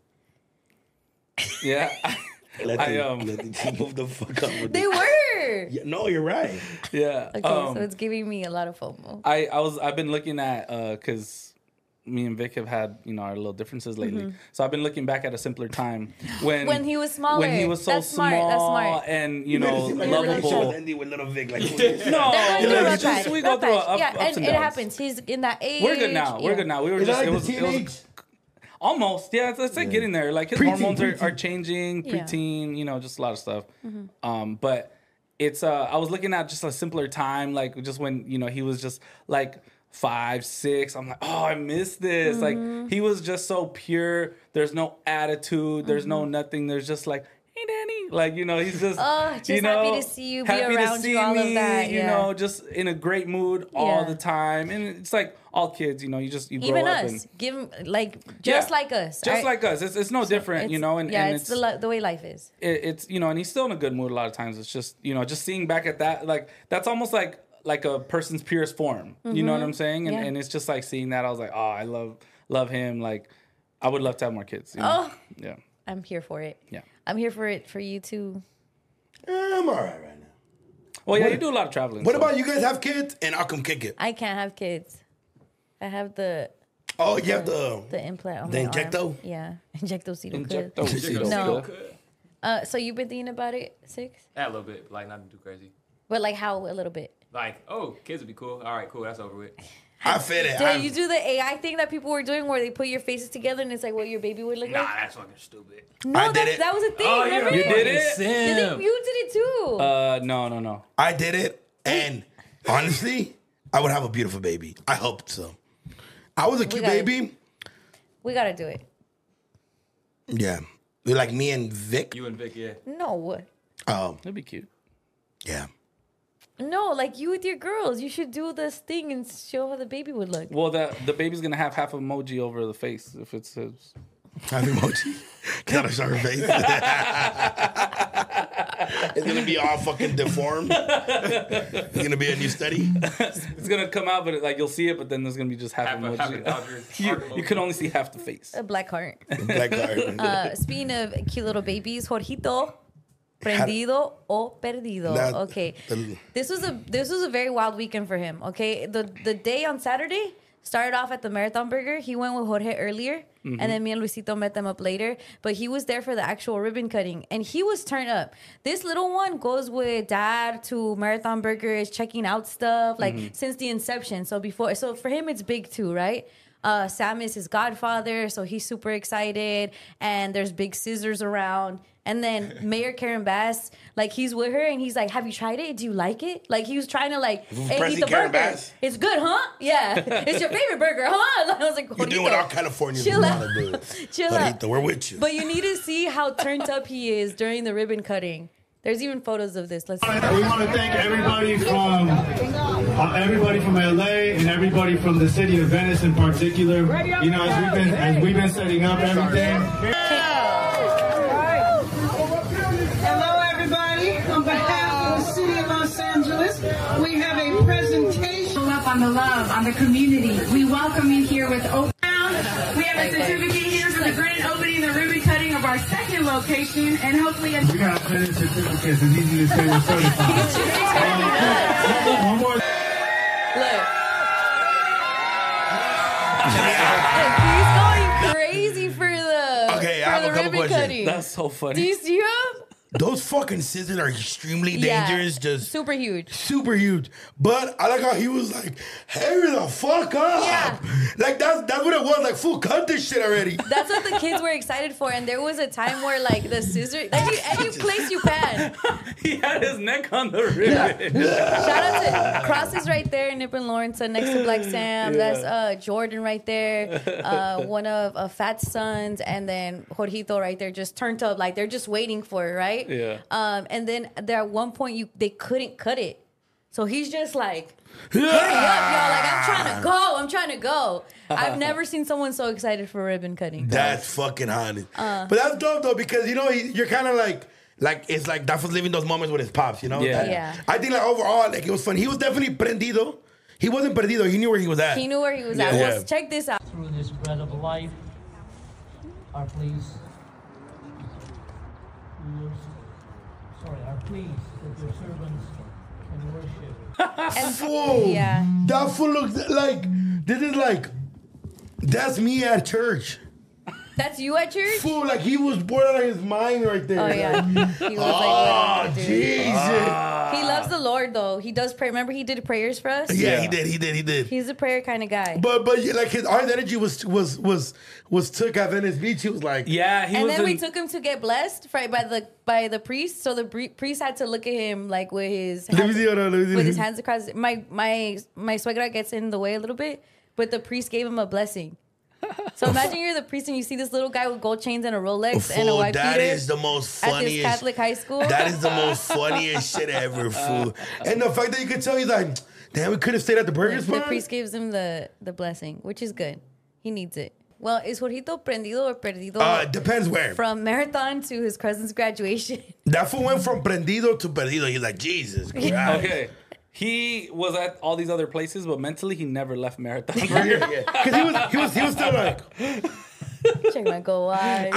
Speaker 4: Yeah.
Speaker 3: Let
Speaker 4: I,
Speaker 3: the,
Speaker 4: um,
Speaker 3: let the move the fuck up with
Speaker 5: They
Speaker 3: this.
Speaker 5: were.
Speaker 3: Yeah, no, you're right.
Speaker 4: Yeah.
Speaker 5: Okay,
Speaker 4: um,
Speaker 5: so it's giving me a lot of FOMO.
Speaker 4: I, I was I've been looking at uh because me and Vic have had, you know, our little differences lately. So I've been looking back at a simpler time when
Speaker 5: When he was smaller.
Speaker 4: when he was so
Speaker 5: That's smart,
Speaker 4: small
Speaker 5: that's smart.
Speaker 4: and you know
Speaker 3: Made it seem like your relationship
Speaker 4: lovable.
Speaker 3: ended with little Vic. Like,
Speaker 4: No,
Speaker 5: They're going
Speaker 4: you
Speaker 5: through a
Speaker 4: know,
Speaker 5: rough
Speaker 4: just-
Speaker 5: patch,
Speaker 4: we go
Speaker 5: rough
Speaker 4: through a
Speaker 5: patch.
Speaker 4: up,
Speaker 5: Yeah,
Speaker 4: ups
Speaker 5: and
Speaker 4: and
Speaker 5: it
Speaker 4: downs.
Speaker 5: happens. He's in that age.
Speaker 4: We're good now. We're
Speaker 5: Yeah.
Speaker 4: good now. We were
Speaker 3: Is that
Speaker 4: just
Speaker 3: like
Speaker 4: it
Speaker 3: the
Speaker 4: was, it was
Speaker 3: teenage?
Speaker 4: almost yeah. It's, it's like getting there. Like his
Speaker 3: Preteen,
Speaker 4: hormones are,
Speaker 3: preteen.
Speaker 4: are changing,
Speaker 5: Yeah.
Speaker 4: preteen. You know, just a lot of stuff. Um, but it's uh, I was looking at just a simpler time, like just when you know he was just like five, six. I'm like, oh, I miss this. Like he was just so pure. There's no attitude. There's no nothing. There's just like, hey, Daddy. Like you know, he's just
Speaker 5: Oh, just
Speaker 4: you know,
Speaker 5: happy to see you, be
Speaker 4: happy
Speaker 5: around
Speaker 4: to see
Speaker 5: you, all of
Speaker 4: me,
Speaker 5: that,
Speaker 4: You
Speaker 5: yeah.
Speaker 4: know, just in a great mood all
Speaker 5: Yeah.
Speaker 4: the time. And it's like all kids. You know, you just you grow
Speaker 5: Even
Speaker 4: up
Speaker 5: us,
Speaker 4: and
Speaker 5: give 'em, like just
Speaker 4: Yeah.
Speaker 5: like us,
Speaker 4: just
Speaker 5: I-
Speaker 4: like us. It's it's no different.
Speaker 5: it's-
Speaker 4: You know, and
Speaker 5: yeah,
Speaker 4: and
Speaker 5: it's, the li- the way life is.
Speaker 4: it, it's you know, and he's still in a good mood a lot of times. It's just you know, just seeing back at that, like that's almost like like a person's purest form. You know what I'm saying? And
Speaker 5: Yeah.
Speaker 4: and it's just like seeing that. I was like, oh, I love love him. Like I would love to have more kids. You know?
Speaker 5: Oh.
Speaker 4: Yeah.
Speaker 5: I'm here for it.
Speaker 4: Yeah.
Speaker 5: I'm here for it for you too.
Speaker 3: Eh, I'm all right right now.
Speaker 4: Well, yeah, you do a lot of traveling.
Speaker 3: What
Speaker 4: so-
Speaker 3: about you guys have kids? And I'll come kick it.
Speaker 5: I can't have kids. I have the
Speaker 3: Oh, you have the...
Speaker 5: the implant on
Speaker 3: The
Speaker 5: my
Speaker 3: injecto?
Speaker 5: arm. Yeah, injectocito.
Speaker 4: Injectocito.
Speaker 5: No. Uh, so you've been thinking about it, Six?
Speaker 2: Yeah, a little bit. Like, not too crazy.
Speaker 5: But like how a little bit?
Speaker 2: Like, oh, kids would be cool. All right, cool. That's over with.
Speaker 3: I fit it.
Speaker 5: Did
Speaker 3: I'm-
Speaker 5: you do the A I thing that people were doing where they put your faces together and it's like what your baby would look
Speaker 2: Nah,
Speaker 5: like?
Speaker 2: that's fucking stupid.
Speaker 5: No,
Speaker 3: I did
Speaker 5: that,
Speaker 3: it.
Speaker 5: that was a thing.
Speaker 2: Oh,
Speaker 5: remember?
Speaker 4: You did it?
Speaker 5: Did they- you did it too.
Speaker 4: Uh, no, no, no.
Speaker 3: I did it, and honestly, I would have a beautiful baby. I hoped so. I was a cute
Speaker 5: got it.
Speaker 3: baby.
Speaker 5: we gotta do it.
Speaker 3: Yeah. Like me and Vic.
Speaker 2: You and Vic, yeah.
Speaker 5: No,
Speaker 3: Oh,
Speaker 4: That'd be cute.
Speaker 3: yeah.
Speaker 5: no, like you with your girls, you should do this thing and show how the baby would look.
Speaker 4: Well, the the baby's gonna have half emoji over the face if it's his.
Speaker 3: Have emoji. Got a sharp face. It's gonna be all fucking deformed. It's gonna be a new study.
Speaker 4: It's gonna come out, but like you'll see it, but then there's gonna be just half,
Speaker 2: Half a- half a
Speaker 4: emoji.
Speaker 2: Dodgers
Speaker 4: you,
Speaker 2: heart
Speaker 4: you
Speaker 2: emoji.
Speaker 4: can only see half the face.
Speaker 5: A black heart.
Speaker 3: Black card.
Speaker 5: Uh, speaking of cute little babies, Jorgito, prendido o perdido.
Speaker 3: That-
Speaker 5: Okay,
Speaker 3: the-
Speaker 5: this was a this was a very wild weekend for him. Okay, the the day on Saturday started off at the Marathon Burger. He went with Jorge earlier, and then me and Luisito met them up later. But he was there for the actual ribbon cutting, and he was turned up. This little one goes with dad to Marathon Burger, is checking out stuff like since the inception. So before, so for him, it's big too, right? Uh, Sam is his godfather, so he's super excited. And there's big scissors around. And then Mayor Karen Bass, like he's with her, and he's like, "Have you tried it? Do you like it?" Like he was trying to like, hey,
Speaker 3: President
Speaker 5: eat the
Speaker 3: Karen
Speaker 5: burger.
Speaker 3: Bass?
Speaker 5: It's good, huh? Yeah, it's your favorite burger, huh? I was like,
Speaker 3: You're doing what all Californians
Speaker 5: Chill
Speaker 3: want
Speaker 5: out.
Speaker 3: to do.
Speaker 5: Chill out.
Speaker 3: Jorgito, we're with you.
Speaker 5: But you need to see how turned up he is during the ribbon cutting. There's even photos of this. Let's see.
Speaker 11: We want to thank everybody from uh, everybody from L A and everybody from the city of Venice in particular. You know, as we've been as we've been setting up everything.
Speaker 12: Hello, everybody. On behalf of the city of Los Angeles, we have a presentation
Speaker 13: up on the love, on the community. We welcome you here with open. We have a certificate here for the grand opening, the ribbon cutting of our second location, and hopefully a
Speaker 11: We got plenty of certificates. It's easy to say we're certified. Um, one more.
Speaker 5: Look. He's going crazy for the
Speaker 3: Okay, I
Speaker 5: for
Speaker 3: have
Speaker 5: the
Speaker 3: a couple
Speaker 5: ribbon
Speaker 3: questions.
Speaker 5: cutting.
Speaker 4: That's so funny.
Speaker 5: Do you see him?
Speaker 3: those fucking scissors are extremely
Speaker 5: Yeah.
Speaker 3: dangerous. Just
Speaker 5: Super huge.
Speaker 3: super huge. But I like how he was like, hurry the fuck up.
Speaker 5: Yeah.
Speaker 3: Like that's that's what it was. Like, fool, cut this shit already.
Speaker 5: That's what the kids were excited for, and there was a time where like the scissors, any, any place you can.
Speaker 4: He had his neck on the ribbon.
Speaker 5: Shout out to Crosses right there, Nip and Lawrence uh, next to Black Sam.
Speaker 4: Yeah.
Speaker 5: That's uh, Jordan right there, uh, one of uh, Fat's sons, and then Jorgito right there, just turned up like they're just waiting for it, right?
Speaker 4: Yeah.
Speaker 5: Um, and then there at one point you they couldn't cut it, so he's just like, hurry up, y'all! Like I'm trying to go, I'm trying to go. I've never seen someone so excited for ribbon cutting.
Speaker 3: That's fucking hot.
Speaker 5: Uh,
Speaker 3: but that's dope though, because you know he, you're kind of like, like it's like that was living those moments with his pops. You know?
Speaker 4: Yeah.
Speaker 3: That-
Speaker 5: Yeah.
Speaker 3: I think like overall, like it was fun. He was definitely prendido. He wasn't perdido. He knew where he was at.
Speaker 5: He knew where he was at.
Speaker 3: Yeah.
Speaker 5: Well, check this out.
Speaker 14: Through this bread of life, our pleas, sorry, our pleas that your servants can worship.
Speaker 5: And
Speaker 3: Fool.
Speaker 5: yeah.
Speaker 3: That fool looks like, this is like, that's me at church.
Speaker 5: That's you at church?
Speaker 3: Fool, like he was bored out of his mind right there.
Speaker 5: Oh yeah, he was
Speaker 3: Oh,
Speaker 5: like,
Speaker 3: Jesus.
Speaker 5: He loves the Lord though. He does pray. Remember, he did prayers for us.
Speaker 3: Yeah, he did, he did, he did.
Speaker 5: He's a prayer kind of guy.
Speaker 3: But but yeah, like his art energy was was was was took at Venice Beach. He was like,
Speaker 4: yeah, he
Speaker 5: and
Speaker 4: was
Speaker 5: then we
Speaker 4: in-
Speaker 5: took him to get blessed right by the by the priest. So the bre- priest had to look at him like with his
Speaker 3: Let me
Speaker 5: hands,
Speaker 3: see, hold on, let me see.
Speaker 5: with his hands across. My my my suegra gets in the way a little bit, but the priest gave him a blessing. So imagine you're the priest and you see this little guy with gold chains and a Rolex and a
Speaker 3: Fool,
Speaker 5: white
Speaker 3: that
Speaker 5: beater
Speaker 3: is the most
Speaker 5: at this
Speaker 3: funniest.
Speaker 5: Catholic high school.
Speaker 3: That is the most funniest shit ever, fool. And the fact that you could tell he's like, damn, we could have stayed at the burger
Speaker 5: The
Speaker 3: spot.
Speaker 5: priest gives him the the blessing, which is good. He needs it. Well, is Jorgito prendido or perdido?
Speaker 3: Uh, depends where.
Speaker 5: From marathon to his cousin's graduation.
Speaker 3: That fool went from prendido to perdido. He's like, Jesus Christ.
Speaker 4: Okay. He was at all these other places, but mentally he never left Marathon.
Speaker 3: Because he was he was he was still like,
Speaker 5: Check my go wide.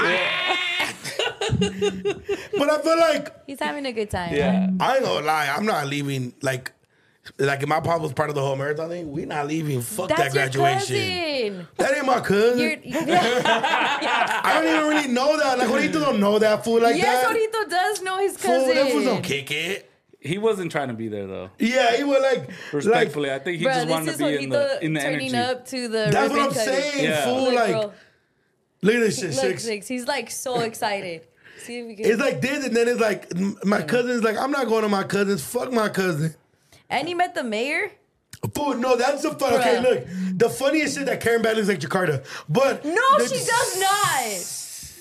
Speaker 3: but I feel like
Speaker 5: He's having a good time.
Speaker 3: yeah. I ain't gonna lie, I'm not leaving. Like, like if my pop was part of the whole marathon thing, we not leaving. Fuck
Speaker 5: That's
Speaker 3: that graduation.
Speaker 5: your cousin.
Speaker 3: That ain't my cousin.
Speaker 5: You're,
Speaker 3: I don't even really know that. Like, Jorgito don't know that fool like
Speaker 5: yes,
Speaker 3: that.
Speaker 5: Jorgito does know his
Speaker 3: Fool,
Speaker 5: cousin.
Speaker 3: that fool don't kick it.
Speaker 4: He wasn't trying to be there though.
Speaker 3: Yeah, he was like,
Speaker 4: Respectfully, I think he
Speaker 5: Bruh,
Speaker 4: just wanted
Speaker 5: this
Speaker 4: to
Speaker 5: is
Speaker 4: be in the
Speaker 5: Jorgito
Speaker 4: in the
Speaker 5: turning
Speaker 4: energy.
Speaker 5: up to the
Speaker 3: That's what
Speaker 5: ribbon
Speaker 3: I'm
Speaker 5: cutting.
Speaker 3: saying,
Speaker 4: Yeah.
Speaker 3: fool.
Speaker 5: Look,
Speaker 3: Like,
Speaker 5: bro.
Speaker 3: look at this shit,
Speaker 5: Look,
Speaker 3: six.
Speaker 5: six. He's like so excited. See if we can.
Speaker 3: It's like this, and then it's like m- my cousin's like, I'm not going to my cousin's. Fuck my cousin.
Speaker 5: And he met the mayor.
Speaker 3: Fool, no, that's the fun. Okay,
Speaker 5: Bruh.
Speaker 3: look, the funniest shit that Karen Bad looks like Jakarta, but
Speaker 5: No,
Speaker 3: the-
Speaker 5: she does not.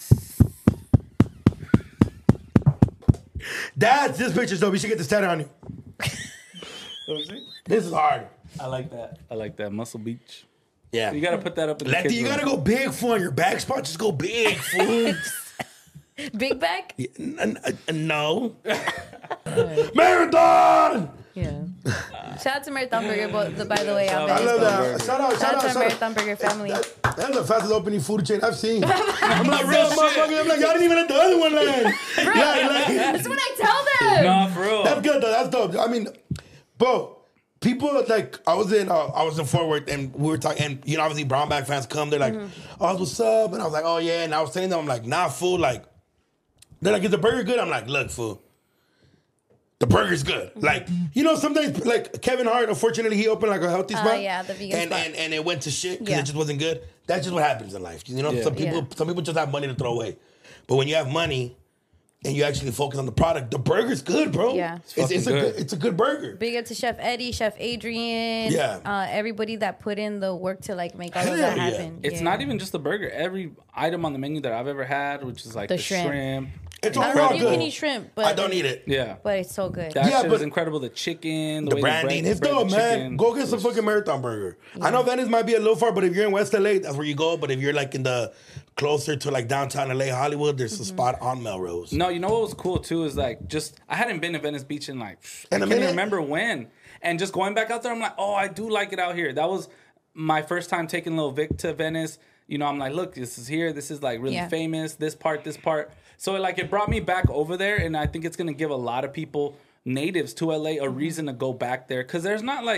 Speaker 3: That's this picture, though. We should get this tattoo on you. This is hard.
Speaker 4: I like that. I like that. Muscle Beach.
Speaker 3: Yeah,
Speaker 4: You gotta put that up in the
Speaker 3: Letty,
Speaker 4: kids'
Speaker 3: you
Speaker 4: room.
Speaker 3: gotta go big, fool, on your back spot. Just go big, fool.
Speaker 5: Big back?
Speaker 3: N- n- n- no. Marathon!
Speaker 5: Yeah. Shout out to Marathon Burger, but the, by the way, I'm
Speaker 3: I love
Speaker 5: Venice.
Speaker 3: that. Shout out,
Speaker 5: Shout
Speaker 3: shout
Speaker 5: out
Speaker 3: out,
Speaker 5: to
Speaker 3: shout out.
Speaker 5: Marathon Burger family.
Speaker 3: That's the fastest opening food chain I've seen. I'm like, real motherfucker. I'm like, y'all didn't even let the other one land. Yeah, like,
Speaker 5: That's what I tell them.
Speaker 4: Nah, for real.
Speaker 3: that's good though. That's dope. I mean, bro, people like I was in, uh, I was in Fort Worth, and we were talking, and you know, obviously Brown bag fans come. They're like, "Oh, what's up?" And I was like, "Oh yeah." And I was telling them, I'm like, "Nah, fool." Like, they're like, "Is the burger good?" I'm like, "Look, fool. The burger's good." Like, you know, sometimes like Kevin Hart, unfortunately, he opened like a healthy
Speaker 5: Oh,
Speaker 3: spot.
Speaker 5: yeah, the vegan
Speaker 3: and,
Speaker 5: spot.
Speaker 3: and and it went to shit because
Speaker 5: Yeah.
Speaker 3: it just wasn't good. That's just what happens in life. You know,
Speaker 4: Yeah.
Speaker 3: some people
Speaker 5: Yeah.
Speaker 3: some people just have money to throw away. But when you have money and you actually focus on the product, the burger's good, bro.
Speaker 5: Yeah.
Speaker 3: It's, it's,
Speaker 4: It's
Speaker 3: a
Speaker 4: fucking
Speaker 3: good,
Speaker 4: good.
Speaker 3: it's a good burger.
Speaker 5: Big up to Chef Eddie, Chef Adrian.
Speaker 3: Yeah.
Speaker 5: Uh, everybody that put in the work to like make all
Speaker 3: Hell
Speaker 5: of that
Speaker 3: yeah.
Speaker 5: happen.
Speaker 4: It's
Speaker 5: Yeah.
Speaker 4: not even just the burger. Every item on the menu that I've ever had, which is like
Speaker 5: The
Speaker 4: the,
Speaker 5: shrimp.
Speaker 4: shrimp.
Speaker 3: It's
Speaker 5: I don't know
Speaker 3: overall
Speaker 5: if you
Speaker 3: good.
Speaker 5: can eat shrimp, but
Speaker 3: I don't eat it.
Speaker 4: Yeah.
Speaker 5: But it's so good.
Speaker 4: That
Speaker 3: Yeah,
Speaker 4: shit
Speaker 3: but-
Speaker 4: is incredible. The chicken, the,
Speaker 3: The
Speaker 4: way
Speaker 3: branding,
Speaker 4: they
Speaker 3: it's
Speaker 4: bread,
Speaker 3: dope,
Speaker 4: bread the
Speaker 3: man.
Speaker 4: chicken.
Speaker 3: Go get some fucking Marathon Burger. I know Venice might be a little far, but if you're in West L A, that's where you go. But if you're like in the closer to like downtown L A, Hollywood, there's a spot on Melrose.
Speaker 4: No, you know what was cool too is like just I hadn't been to Venice Beach in like
Speaker 3: In
Speaker 4: I
Speaker 3: a
Speaker 4: can't
Speaker 3: minute?
Speaker 4: remember when, and just going back out there, I'm like, oh, I do like it out here. That was my first time taking Lil Vic to Venice. You know, I'm like, look, this is here. This is like really
Speaker 5: Yeah.
Speaker 4: famous. This part, this part. So like it brought me back over there, and I think it's gonna give a lot of people natives to L A a reason to go back there because there's not like.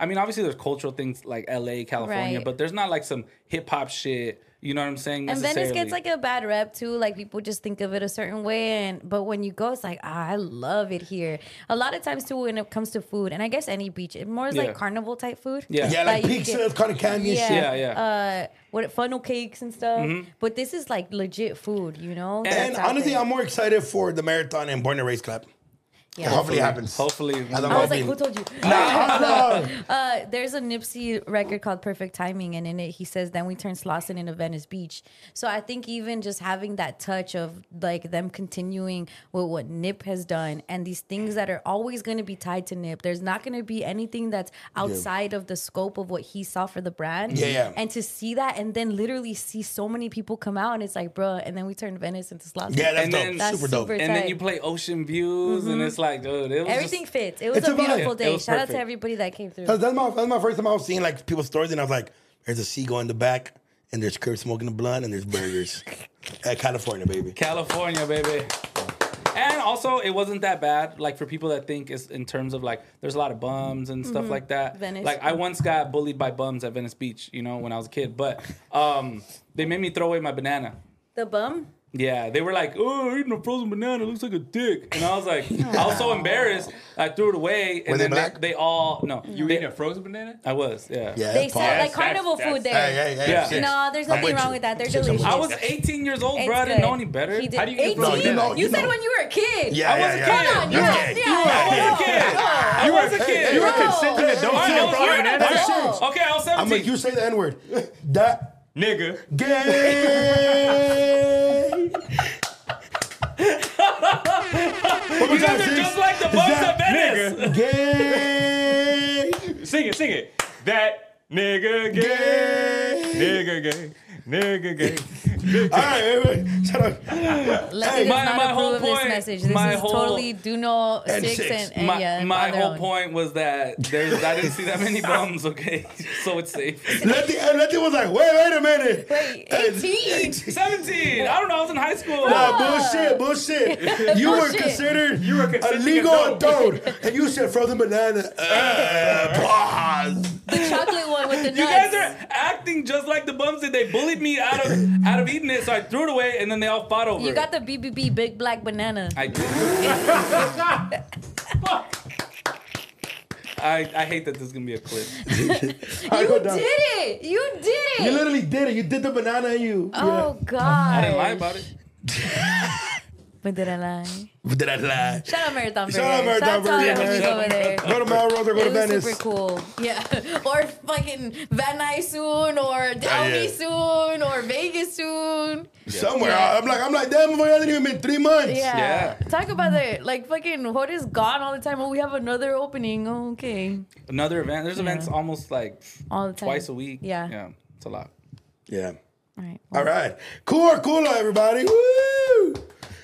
Speaker 4: I mean, obviously there's cultural things like L A, California,
Speaker 5: Right.
Speaker 4: but there's not like some hip hop shit. You know what I'm saying?
Speaker 5: And Venice
Speaker 4: necessarily.
Speaker 5: gets like a bad rep too. Like people just think of it a certain way, and but when you go, it's like ah, I love it here. A lot of times too, when it comes to food, and I guess any beach, it more is
Speaker 4: Yeah.
Speaker 5: like carnival type food.
Speaker 4: Yeah.
Speaker 3: Yeah, like
Speaker 5: you
Speaker 3: pizza,
Speaker 5: get-
Speaker 3: cotton candy and
Speaker 5: yeah,
Speaker 3: shit.
Speaker 4: Yeah, yeah.
Speaker 5: Uh, what funnel cakes and stuff.
Speaker 4: Mhm.
Speaker 5: But this is like legit food, you know.
Speaker 3: And
Speaker 5: that's out
Speaker 3: honestly,
Speaker 5: there.
Speaker 3: I'm more excited for the marathon and Born and Raised Club.
Speaker 5: Yeah.
Speaker 3: Hopefully it happens.
Speaker 4: Hopefully.
Speaker 3: I don't
Speaker 5: I
Speaker 3: know
Speaker 5: was
Speaker 3: if
Speaker 5: like,
Speaker 3: we-
Speaker 5: who told you?
Speaker 3: Nah, no.
Speaker 5: uh, there's a Nipsey record called Perfect Timing, and in it he says, then we turn Slauson into Venice Beach. So I think even just having that touch of like them continuing with what Nip has done and these things that are always going to be tied to Nip, there's not going to be anything that's outside of the scope of what he saw for the brand.
Speaker 3: Yeah, yeah.
Speaker 5: And to see that and then literally see so many people come out, and it's like, bruh, and then we turn Venice into Slauson.
Speaker 3: Yeah, that's
Speaker 4: And
Speaker 3: dope.
Speaker 4: then-
Speaker 5: That's
Speaker 3: super dope.
Speaker 5: super
Speaker 4: And then
Speaker 5: tight.
Speaker 4: you play Ocean Views, and it's like, dude, it was
Speaker 5: Everything
Speaker 4: just,
Speaker 5: fits. It was
Speaker 3: It's
Speaker 5: a
Speaker 3: a vibe.
Speaker 5: beautiful
Speaker 3: It
Speaker 5: day.
Speaker 4: was
Speaker 5: Shout out
Speaker 4: perfect.
Speaker 5: to everybody that came through.
Speaker 3: That's, that's my that's my first time I was seeing like people's stories, and I was like, "There's a seagull in the back, and there's Kurt smoking the blunt, and there's burgers." At California, baby.
Speaker 4: California, baby. And also, it wasn't that bad. Like for people that think it's in terms of like, there's a lot of bums and stuff like that.
Speaker 5: Venice.
Speaker 4: Like I once got bullied by bums at Venice Beach, you know, when I was a kid. But um, they made me throw away my banana.
Speaker 5: The bum?
Speaker 4: Yeah, they were like, "Oh, eating a frozen banana looks like a dick," and I was like, I was so embarrassed, I threw it away, and
Speaker 3: Were they
Speaker 4: then
Speaker 3: black?
Speaker 4: they, they all no,
Speaker 2: You
Speaker 4: they,
Speaker 2: eating a frozen banana?
Speaker 4: I was, yeah.
Speaker 3: Yeah,
Speaker 5: They
Speaker 3: that's
Speaker 5: sell
Speaker 3: pause.
Speaker 5: like carnival
Speaker 2: that's-
Speaker 5: food there.
Speaker 3: Hey, hey, hey,
Speaker 4: Yeah.
Speaker 3: six.
Speaker 5: No, there's
Speaker 3: I'm
Speaker 5: nothing
Speaker 3: with
Speaker 5: wrong
Speaker 3: you.
Speaker 5: with that. They're
Speaker 3: Six, I'm with
Speaker 5: delicious.
Speaker 4: I was eighteen years old,
Speaker 5: It's
Speaker 4: bro. I didn't
Speaker 5: good.
Speaker 4: know any better.
Speaker 5: He did.
Speaker 2: How do you get
Speaker 5: eighteen?
Speaker 2: frozen
Speaker 3: You know-
Speaker 5: You
Speaker 3: you
Speaker 5: said
Speaker 3: know.
Speaker 5: when you were a kid.
Speaker 3: Yeah,
Speaker 4: I was
Speaker 3: yeah,
Speaker 4: a
Speaker 3: yeah.
Speaker 4: kid.
Speaker 5: Hold on.
Speaker 3: You're
Speaker 5: Yeah,
Speaker 3: gay.
Speaker 5: yeah,
Speaker 4: I was
Speaker 5: yeah.
Speaker 4: a kid. I
Speaker 2: You
Speaker 4: was
Speaker 2: were
Speaker 4: a kid.
Speaker 2: You were
Speaker 5: Bro.
Speaker 2: consenting adult.
Speaker 4: All right,
Speaker 2: You
Speaker 4: no,
Speaker 2: were
Speaker 4: you're
Speaker 2: an
Speaker 4: not
Speaker 2: adult.
Speaker 3: That's
Speaker 5: adult.
Speaker 3: it.
Speaker 4: Okay, I was
Speaker 3: I'm like,
Speaker 4: seventeen.
Speaker 3: you say the N word. That
Speaker 2: Nigga.
Speaker 3: gay.
Speaker 4: You guys are just like the bums at Venice.
Speaker 3: Gay.
Speaker 2: Sing it, sing it. That nigga gay. Nigga gay. Nigga gay.
Speaker 3: All right, wait, wait. Shut up.
Speaker 5: Leslie does
Speaker 4: my-
Speaker 5: not
Speaker 4: my
Speaker 5: approve
Speaker 4: whole
Speaker 5: of this
Speaker 4: point-
Speaker 5: message. This
Speaker 4: my
Speaker 5: is
Speaker 4: whole-
Speaker 5: totally do no
Speaker 3: And
Speaker 5: six
Speaker 3: six.
Speaker 5: and, and
Speaker 4: My,
Speaker 5: yeah. and
Speaker 4: my
Speaker 5: on their
Speaker 4: whole
Speaker 5: own.
Speaker 4: point was that there's I didn't see that many bums. Okay, so it's safe.
Speaker 3: Letty, and Letty was like, wait, wait a minute.
Speaker 5: Wait,
Speaker 3: Hey,
Speaker 5: eighteen?
Speaker 4: seventeen. I don't know. I was in high school.
Speaker 3: Nah, bullshit, bullshit. You were
Speaker 5: Bullshit.
Speaker 3: considered
Speaker 2: You were
Speaker 3: a
Speaker 2: consenting
Speaker 3: legal
Speaker 2: adult.
Speaker 3: adult, and you said frozen banana. Uh, pause.
Speaker 5: The chocolate one with the nuts.
Speaker 4: You guys are acting just like the bums did. They bullied me out of out of eating it, so I threw it away, and then they all fought over
Speaker 5: You
Speaker 4: it.
Speaker 5: got the B B B big black banana.
Speaker 4: I did. I, I hate that this is gonna be a clip.
Speaker 5: You did it. You did it.
Speaker 3: You literally did it. You did the banana and you.
Speaker 5: Oh God.
Speaker 4: I didn't lie about it.
Speaker 5: But did I lie?
Speaker 3: Yeah. Did I lie?
Speaker 5: Shout out Marathon Burger.
Speaker 3: Shout out Marathon
Speaker 5: Shout out to all
Speaker 3: Burger,
Speaker 5: the homies
Speaker 3: man.
Speaker 5: over there.
Speaker 3: Go to Melrose or go to
Speaker 5: It was
Speaker 3: Venice.
Speaker 5: super cool. Yeah. Or fucking Van Nuys soon, or Downey
Speaker 3: yeah.
Speaker 5: soon, or Vegas soon.
Speaker 3: Somewhere.
Speaker 5: Yeah.
Speaker 3: I'm like, I'm like, damn, it hasn't even been three months.
Speaker 5: Yeah.
Speaker 4: Yeah.
Speaker 5: Talk about that. Like fucking what is gone all the time. Oh, we have another opening. Oh, okay.
Speaker 4: Another event. There's
Speaker 5: Yeah.
Speaker 4: events almost like
Speaker 5: All the time.
Speaker 4: twice a week.
Speaker 5: Yeah.
Speaker 4: Yeah. It's a lot.
Speaker 3: Yeah.
Speaker 5: All right.
Speaker 3: All right. Cool or cool, everybody. Woo!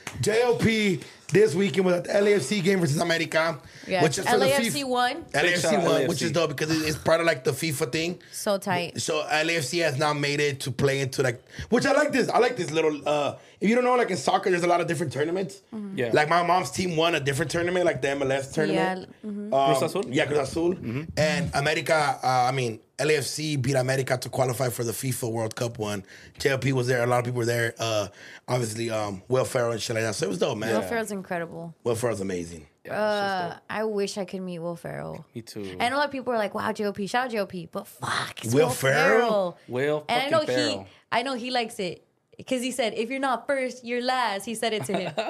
Speaker 3: J L P this weekend was at the L A F C game versus America.
Speaker 5: Yeah.
Speaker 3: Which is for the
Speaker 5: L A F C
Speaker 3: FIFA
Speaker 5: won.
Speaker 3: L A F C
Speaker 4: Big shout out
Speaker 3: won,
Speaker 4: L A F
Speaker 3: which
Speaker 4: C.
Speaker 3: is dope because it- it's part of like the FIFA thing.
Speaker 5: So tight.
Speaker 3: So L A F C has now made it to play into like, which I like this. I like this little. uh If you don't know, like in soccer, there's a lot of different tournaments.
Speaker 4: Yeah.
Speaker 3: Like my mom's team won a different tournament, like the M L S tournament.
Speaker 5: Yeah. mhm.
Speaker 3: Um,
Speaker 4: Cruz Azul?
Speaker 3: Yeah, Cruz Azul. And America, uh, I mean, L A F C beat America to qualify for the FIFA World Cup one. J L P was there. A lot of people were there. Uh, obviously, um, Will Ferrell and shit like that. So it was dope, man.
Speaker 5: Will Ferrell's incredible.
Speaker 3: Will Ferrell's amazing.
Speaker 5: Uh, I wish I could meet Will Ferrell.
Speaker 4: Me too.
Speaker 5: And a lot of people are like, "Wow, J O P, shout out J O P," but fuck, it's
Speaker 3: Will
Speaker 5: Will,
Speaker 3: Ferrell?
Speaker 5: Ferrell.
Speaker 4: Will
Speaker 5: And I know
Speaker 4: fucking Ferrell.
Speaker 5: he, I know he likes it because he said, "If you're not first, you're last." He said it to him.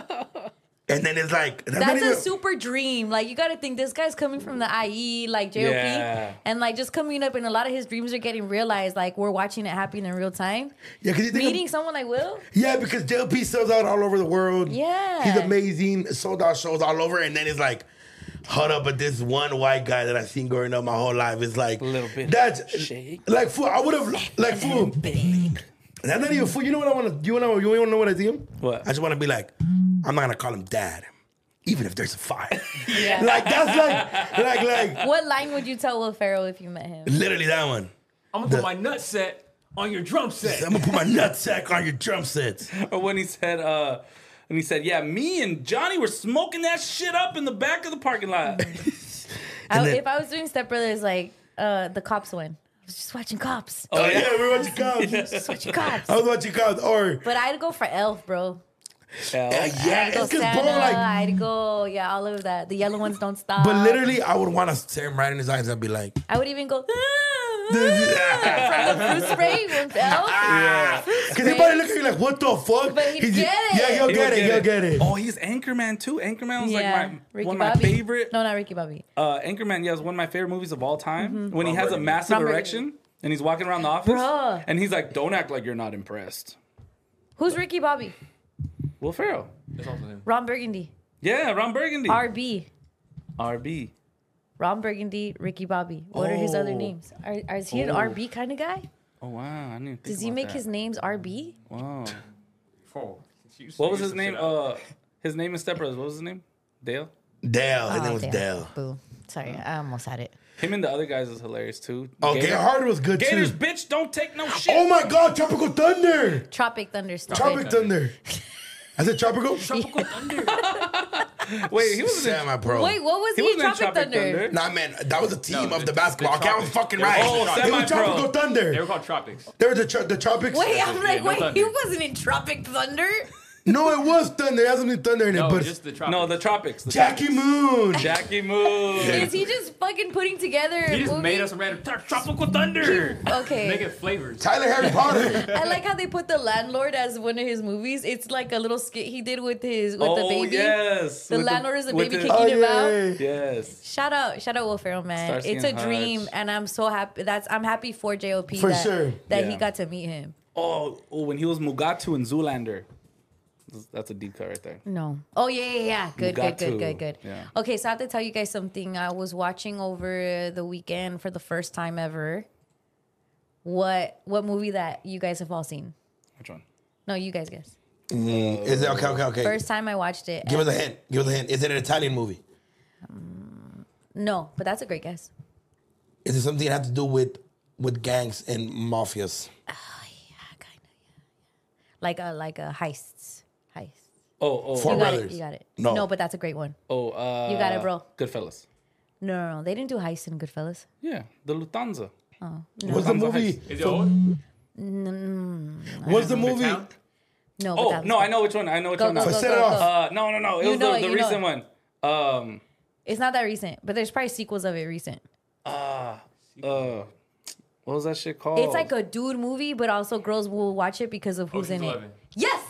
Speaker 3: And then it's like, that's, not
Speaker 5: That's
Speaker 3: even,
Speaker 5: a super dream. Like you got to think this guy's coming from the I E, like J O P,
Speaker 4: Yeah.
Speaker 5: and like just coming up, and a lot of his dreams are getting realized. Like we're watching it happen in real time.
Speaker 3: yeah, because you think of-
Speaker 5: Meeting someone like Will,
Speaker 3: yeah, because J L P sells out all over the world.
Speaker 5: Yeah.
Speaker 3: He's amazing. Sold out shows all over. And then it's like, hold up, but this one white guy that I've seen growing up my whole life is like,
Speaker 4: A little bit
Speaker 3: That's
Speaker 4: shake.
Speaker 3: like, fool, I would have, like, fool. That's not even fool. You know what I want to, you want to, you want to know what I do?
Speaker 4: What?
Speaker 3: I just want to be like, I'm not going to call him dad, even if there's a fire.
Speaker 5: Yeah.
Speaker 3: Like, that's like, like, like,
Speaker 5: what line would you tell Will Ferrell if you met him?
Speaker 3: literally that one.
Speaker 2: I'm gonna put my nut set on your drum set.
Speaker 3: I'm going to put my nutsack on your drum sets.
Speaker 4: Or when he said, uh, and he said, "Yeah, me and Johnny were smoking that shit up in the back of the parking lot."
Speaker 5: I,
Speaker 3: then-
Speaker 5: if I was doing Step Brothers, like uh, the Cops one. I was just watching Cops.
Speaker 3: Oh, yeah, we were watching Cops.
Speaker 5: Just watching Cops.
Speaker 3: I was watching Cops. Or
Speaker 5: But I'd go for Elf, bro.
Speaker 3: yeah, yeah,
Speaker 5: I'd go
Speaker 3: it's because
Speaker 5: Santa.
Speaker 3: bro, like,
Speaker 5: I'd go, yeah, all of that. The yellow ones don't stop.
Speaker 3: but literally, I would want to stare him right in his eyes and be like,
Speaker 5: I would even go. From the fruit spray with Elf.
Speaker 3: yeah, because everybody look at you like, what the fuck?
Speaker 5: But he'd
Speaker 3: He's-
Speaker 5: get it.
Speaker 3: Yeah, he'll
Speaker 4: He
Speaker 3: get
Speaker 4: would
Speaker 3: it. He'll get it.
Speaker 4: Oh, he's Anchorman too. Anchorman was
Speaker 5: Yeah.
Speaker 4: like my
Speaker 5: Ricky
Speaker 4: one of my
Speaker 5: Bobby.
Speaker 4: favorite.
Speaker 5: No, not Ricky Bobby.
Speaker 4: Uh, Anchorman, yeah, is one of my favorite movies of all time.
Speaker 5: Mhm.
Speaker 4: When he has a
Speaker 2: Burgundy.
Speaker 4: massive
Speaker 5: Ron Burgundy.
Speaker 4: erection and he's walking around the office,
Speaker 5: Bruh.
Speaker 4: and he's like, "Don't act like you're not impressed."
Speaker 5: Who's Ricky Bobby?
Speaker 4: Will Ferrell.
Speaker 2: That's also him.
Speaker 5: Ron Burgundy.
Speaker 4: Yeah, Ron Burgundy.
Speaker 5: R B.
Speaker 4: R B.
Speaker 5: Ron Burgundy, Ricky Bobby. What are his other
Speaker 4: Oh.
Speaker 5: names? Are, are, is he an
Speaker 4: Oh.
Speaker 5: R B kind of guy?
Speaker 4: Oh wow, I didn't think
Speaker 5: Does he
Speaker 4: about
Speaker 5: make
Speaker 4: that.
Speaker 5: his names R B?
Speaker 4: Wow.
Speaker 2: Oh,
Speaker 4: What was his name? Uh, his name in Step Brothers. What was his name? Dale.
Speaker 3: Dale. His
Speaker 5: Oh,
Speaker 3: name was
Speaker 5: damn.
Speaker 3: Dale.
Speaker 5: Boo. Sorry, I almost had it.
Speaker 4: Him and the other guys is hilarious too.
Speaker 3: Oh, Gator Harder was good
Speaker 4: Gators,
Speaker 3: too.
Speaker 4: bitch, don't take no shit.
Speaker 3: Oh my God, Tropical Thunder.
Speaker 5: Tropic Thunder. Stupid.
Speaker 3: Tropic Thunder. I said Tropical?
Speaker 4: Tropical Thunder. Wait, he was in.
Speaker 3: Damn, my bro.
Speaker 5: Wait, what was he,
Speaker 4: He
Speaker 5: in
Speaker 4: wasn't in
Speaker 5: Tropic,
Speaker 4: Tropic
Speaker 5: Thunder?
Speaker 4: Thunder.
Speaker 3: Nah, man, that was the team
Speaker 2: No,
Speaker 3: of
Speaker 2: the-
Speaker 3: the basketball.
Speaker 2: the
Speaker 3: Okay, I was
Speaker 2: Tropics.
Speaker 3: fucking
Speaker 2: They were
Speaker 3: right.
Speaker 2: called
Speaker 3: it was
Speaker 4: Semi-Pro.
Speaker 3: Tropical
Speaker 2: They
Speaker 3: Thunder.
Speaker 2: were called Tropics.
Speaker 3: They were the, tro- the Tropics.
Speaker 5: Wait, I'm like,
Speaker 2: no
Speaker 5: wait,
Speaker 2: thunder.
Speaker 5: he wasn't in Tropic Thunder?
Speaker 3: No, it was Thunder. It has something Thunder in it,
Speaker 2: No,
Speaker 3: but
Speaker 2: just the Tropics.
Speaker 4: No, the Tropics. The
Speaker 3: Jackie
Speaker 4: Tropics.
Speaker 3: Moon.
Speaker 4: Jackie Moon.
Speaker 5: Is he just fucking putting together a
Speaker 2: He just
Speaker 5: movie?
Speaker 2: made us a random tro- Tropical Thunder.
Speaker 5: Okay.
Speaker 2: Make it flavors.
Speaker 3: Tyler Harry Potter.
Speaker 5: I like how they put The Landlord as one of his movies. It's like a little skit he did with his with
Speaker 4: oh
Speaker 5: the baby.
Speaker 4: yes.
Speaker 5: The
Speaker 4: With
Speaker 5: landlord is the
Speaker 4: with
Speaker 5: baby
Speaker 4: the-
Speaker 5: kicking
Speaker 3: Oh,
Speaker 5: him out.
Speaker 3: yeah.
Speaker 4: Yes.
Speaker 5: Shout out, shout out Will Ferrell, man.
Speaker 4: Starsky
Speaker 5: It's a
Speaker 4: and
Speaker 5: dream,
Speaker 4: Hutch.
Speaker 5: and I'm so happy. That's I'm happy for J O P
Speaker 3: For
Speaker 5: that,
Speaker 3: sure.
Speaker 5: that he
Speaker 4: Yeah.
Speaker 5: got to meet him.
Speaker 4: Oh, oh, when he was Mugatu in Zoolander. That's a deep cut right there.
Speaker 5: No. Oh yeah, yeah, yeah. Good, good, good,
Speaker 4: Mugatu.
Speaker 5: good, good.
Speaker 4: Yeah.
Speaker 5: Okay, so I have to tell you guys something. I was watching over the weekend for the first time ever. What what movie that you guys have all seen?
Speaker 4: Which one?
Speaker 5: No, you guys guess.
Speaker 3: Mm, is it okay? Okay, okay.
Speaker 5: First time I watched it.
Speaker 3: Give us
Speaker 5: and-
Speaker 3: a hint. Give us a hint. Is it an Italian movie?
Speaker 5: No, but that's a great guess.
Speaker 3: Is it something that has to do with with gangs and mafias?
Speaker 5: Like a like a heists. Heist.
Speaker 4: Oh, oh,
Speaker 3: Four
Speaker 5: You got
Speaker 3: Brothers.
Speaker 5: it. You got it.
Speaker 3: No.
Speaker 5: No, but that's a great one.
Speaker 4: oh. Uh,
Speaker 5: You got it, bro.
Speaker 4: Goodfellas.
Speaker 5: No, no, no. They didn't do heist in Goodfellas.
Speaker 4: Yeah, the Lufthansa.
Speaker 5: Oh.
Speaker 3: What's the
Speaker 4: Lufthansa
Speaker 3: movie?
Speaker 4: heist.
Speaker 2: Is it old?
Speaker 3: What's the movie?
Speaker 5: No, but
Speaker 4: Oh
Speaker 5: that was
Speaker 4: no,
Speaker 5: good.
Speaker 4: I know which one. I know which
Speaker 5: Go,
Speaker 4: one.
Speaker 5: go,
Speaker 3: So
Speaker 5: go,
Speaker 3: set
Speaker 5: go,
Speaker 3: it
Speaker 5: go.
Speaker 3: off.
Speaker 4: Uh, no, no, no. It
Speaker 5: You
Speaker 4: was
Speaker 5: know
Speaker 4: the,
Speaker 5: it,
Speaker 4: the
Speaker 5: you know
Speaker 4: recent one. Um,
Speaker 5: It's not that recent, but there's probably sequels of it recent.
Speaker 4: uh, uh, what was that shit called?
Speaker 5: It's like a dude movie, but also girls will watch it because of who's
Speaker 2: Ocean's
Speaker 5: in it.
Speaker 2: Eleven.
Speaker 5: Yes.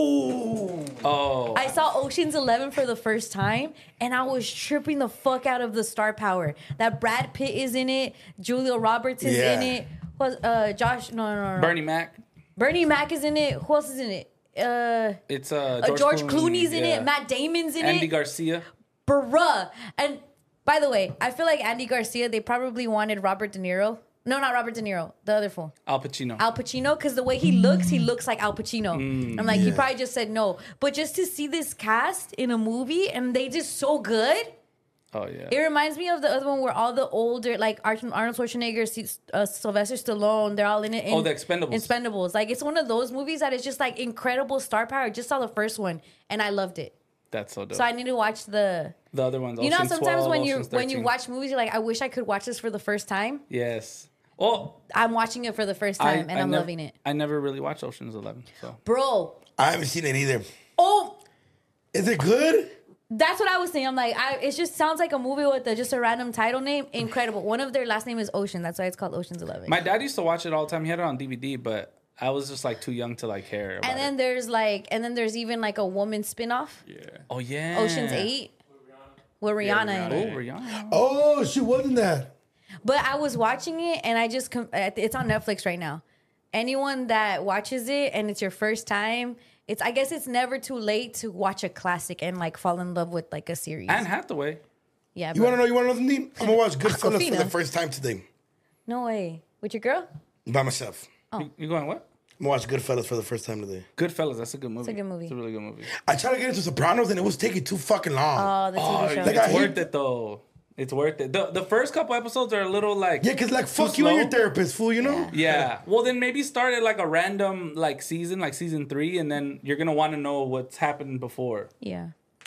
Speaker 4: oh, oh.
Speaker 5: I saw Ocean's Eleven for the first time, and I was tripping the fuck out of the star power. That Brad Pitt is in it, Julia Roberts is
Speaker 3: Yeah.
Speaker 5: in it. Was uh Josh? No, no, no, no.
Speaker 4: Bernie Mac.
Speaker 5: Bernie Mac is in it. Who else is in it? Uh,
Speaker 4: It's uh,
Speaker 5: uh,
Speaker 4: George,
Speaker 5: George Clooney's in
Speaker 4: yeah.
Speaker 5: it. Matt Damon's in
Speaker 4: Andy
Speaker 5: it.
Speaker 4: Garcia.
Speaker 5: Bruh. And by the way, I feel like Andy Garcia. They probably wanted Robert De Niro. No, not Robert De Niro. The other fool.
Speaker 4: Al Pacino.
Speaker 5: Al Pacino, because the way he looks, he looks like Al Pacino.
Speaker 4: Mm,
Speaker 5: I'm like, he
Speaker 3: yeah.
Speaker 5: probably just said no. But just to see this cast in a movie and they just so good,
Speaker 4: Oh yeah.
Speaker 5: it reminds me of the other one where all the older, like Arnold Schwarzenegger, S- uh, Sylvester Stallone, they're all in it. In,
Speaker 4: Oh, the Expendables.
Speaker 5: Expendables. Like, it's one of those movies that is just like incredible star power. I just saw the first one and I loved it.
Speaker 4: That's so dope.
Speaker 5: So I need to watch the.
Speaker 4: the other ones.
Speaker 5: You know, how
Speaker 4: Ocean's
Speaker 5: sometimes
Speaker 4: twelve,
Speaker 5: when you
Speaker 4: Ocean's
Speaker 5: when you
Speaker 4: thirteen.
Speaker 5: watch movies, you're like, I wish I could watch this for the first time.
Speaker 4: Yes. Oh,
Speaker 5: I'm watching it for the first time and I'm
Speaker 4: nev-
Speaker 5: loving it,
Speaker 4: I never really watched Ocean's Eleven. So
Speaker 5: bro.
Speaker 3: I haven't seen it either.
Speaker 5: Oh.
Speaker 3: Is it good?
Speaker 5: That's what I was saying. I'm like, I, it just sounds like a movie with a, just a random title name. Incredible. One of their last name is Ocean. That's why it's called Ocean's Eleven.
Speaker 4: my dad used to watch it all the time. He had it on D V D, but I was just like too young to like care about
Speaker 5: and then there's like, and then there's even like a woman spinoff,
Speaker 2: Yeah.
Speaker 4: it. Oh yeah.
Speaker 5: Ocean's Eight, with Rihanna in
Speaker 4: Oh,
Speaker 5: it.
Speaker 4: Rihanna.
Speaker 3: Oh, she wasn't that.
Speaker 5: But I was watching it, and I just com- it's on Netflix right now. Anyone that watches it and it's your first time, it's I guess it's never too late to watch a classic and like fall in love with like a series.
Speaker 4: Anne Hathaway.
Speaker 5: Yeah,
Speaker 3: You
Speaker 5: bro.
Speaker 3: want to know? You want to know something? I'm gonna watch Goodfellas for
Speaker 5: Aquafina.
Speaker 3: the first time today
Speaker 5: No way. With your girl?
Speaker 3: by myself.
Speaker 5: Oh.
Speaker 4: You, you going what?
Speaker 3: I'm gonna watch Goodfellas for the first time today.
Speaker 4: Goodfellas. That's a good movie.
Speaker 5: a good movie.
Speaker 4: It's a really good movie.
Speaker 3: I tried to get into Sopranos and it was taking too fucking long.
Speaker 5: Oh, the T V
Speaker 4: Oh,
Speaker 5: show.
Speaker 3: Like, I
Speaker 4: it's
Speaker 3: hate-
Speaker 4: worth it though. It's worth it. The the first couple episodes are a little like
Speaker 3: yeah, cause like
Speaker 4: too
Speaker 3: fuck you and
Speaker 4: slow.
Speaker 3: your therapist, fool. You know?
Speaker 4: Yeah. Well, then maybe start at like a random like season, like season three, and then you're gonna want to know what's happened before.
Speaker 5: Yeah.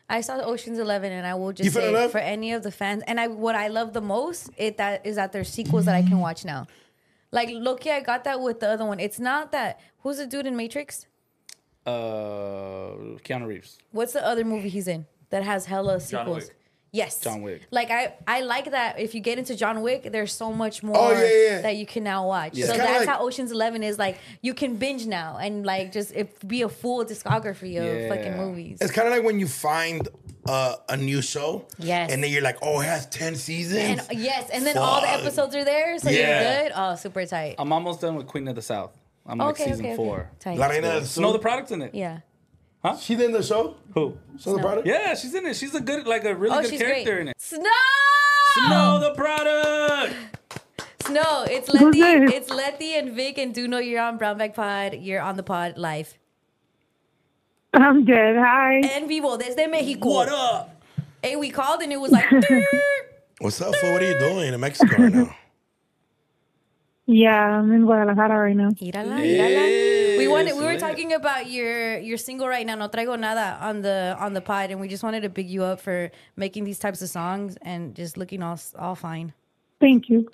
Speaker 5: I saw Ocean's Eleven, and I will
Speaker 3: You
Speaker 5: just
Speaker 3: fell in
Speaker 5: say
Speaker 3: love?
Speaker 5: for any of the fans, and I what I love the most it that is that there's sequels that I can watch now. Like Loki, I got that with the other one. It's not that who's the dude in Matrix?
Speaker 4: Uh, Keanu Reeves.
Speaker 5: What's the other movie he's in that has hella sequels?
Speaker 4: John Wick.
Speaker 5: Yes.
Speaker 4: John Wick.
Speaker 5: Like I, I like that if you get into John Wick, there's so much more
Speaker 3: Oh, yeah, yeah.
Speaker 5: that you can now watch.
Speaker 3: Yeah.
Speaker 5: So
Speaker 3: It's kinda
Speaker 5: that's
Speaker 3: like-
Speaker 5: how Ocean's Eleven is like you can binge now and like just it, be a full discography of
Speaker 3: Yeah.
Speaker 5: fucking movies.
Speaker 3: It's kind of like when you find uh, a new show.
Speaker 5: Yes.
Speaker 3: And then you're like, oh, it has ten seasons.
Speaker 5: And yes, and then all the
Speaker 3: Fuck.
Speaker 5: episodes are there, so
Speaker 3: Yeah.
Speaker 5: you're good. Oh, super tight.
Speaker 4: I'm almost done with Queen of the South. I'm like
Speaker 5: Okay,
Speaker 4: season
Speaker 5: okay, okay.
Speaker 4: four.
Speaker 5: Tight.
Speaker 3: La Reina del Sur.
Speaker 4: Snow the Product's in it.
Speaker 5: Yeah.
Speaker 4: Huh?
Speaker 3: She's in the show?
Speaker 4: Who?
Speaker 3: Snow the Product?
Speaker 4: Yeah, she's in it. She's a good, like a really
Speaker 5: Oh,
Speaker 4: good
Speaker 5: she's
Speaker 4: character
Speaker 5: great.
Speaker 4: in it.
Speaker 5: Snow.
Speaker 4: Snow the Product.
Speaker 5: Snow. It's
Speaker 15: Who's
Speaker 5: Letty.
Speaker 15: this?
Speaker 5: It's Letty and Vic and Duno. You're on Brown Bag Pod. You're on the pod live.
Speaker 15: I'm good. Hi.
Speaker 5: En vivo desde Mexico.
Speaker 4: What up?
Speaker 5: Hey, we called and it was like.
Speaker 3: What's up, fool? What are you doing in Mexico right now?
Speaker 15: Yeah, I'm in Guadalajara right now.
Speaker 5: Mírala, mírala. We wanted. We were
Speaker 4: lit.
Speaker 5: talking about your your single right now, No Traigo Nada, on the on the pod, and we just wanted to big you up for making these types of songs and just looking all all fine.
Speaker 15: Thank you.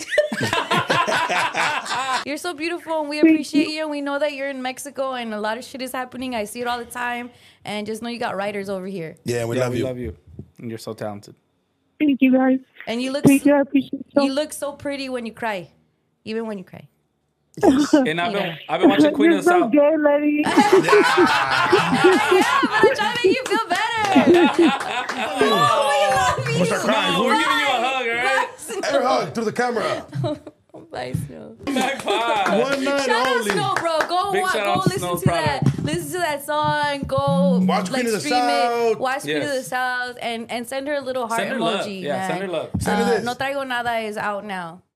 Speaker 5: You're so beautiful, and we appreciate you. And we know that you're in Mexico, and a lot of shit is happening. I see it all the time, and just know you got writers over here.
Speaker 3: Yeah, we
Speaker 4: yeah,
Speaker 3: love
Speaker 4: we
Speaker 3: you.
Speaker 4: love you. And you're so talented.
Speaker 15: Thank you, guys.
Speaker 5: And you look
Speaker 15: Thank
Speaker 5: so,
Speaker 15: you. I appreciate it.
Speaker 5: you look so pretty when you cry, even when you cry.
Speaker 4: And I've been, I've been watching Queen
Speaker 15: You're
Speaker 4: of the
Speaker 15: so
Speaker 4: South.
Speaker 15: gay, lady.
Speaker 5: Yeah, but I'm trying to make you feel better. Oh, we love you.
Speaker 3: What's our crime?
Speaker 4: No,
Speaker 3: fool?
Speaker 4: we're giving you a hug, all right?
Speaker 3: Air hug through the camera.
Speaker 5: Bye, Snow.
Speaker 4: Back pod.
Speaker 3: One night
Speaker 5: Shout out
Speaker 3: only.
Speaker 5: Snow, bro. Go
Speaker 4: Big
Speaker 5: wa-
Speaker 4: shout
Speaker 5: go
Speaker 4: out to
Speaker 5: listen
Speaker 4: Snow's
Speaker 5: to that. Listen to that song. Go
Speaker 3: Watch
Speaker 5: like
Speaker 3: Queen of the
Speaker 5: stream
Speaker 3: South.
Speaker 5: it. Watch Queen of the
Speaker 4: Yes.
Speaker 5: South and and send her a little heart
Speaker 4: Send her
Speaker 5: emoji.
Speaker 4: love. Yeah,
Speaker 5: man.
Speaker 4: send her love.
Speaker 3: Send her
Speaker 5: Uh,
Speaker 3: this.
Speaker 5: No Traigo Nada is out now.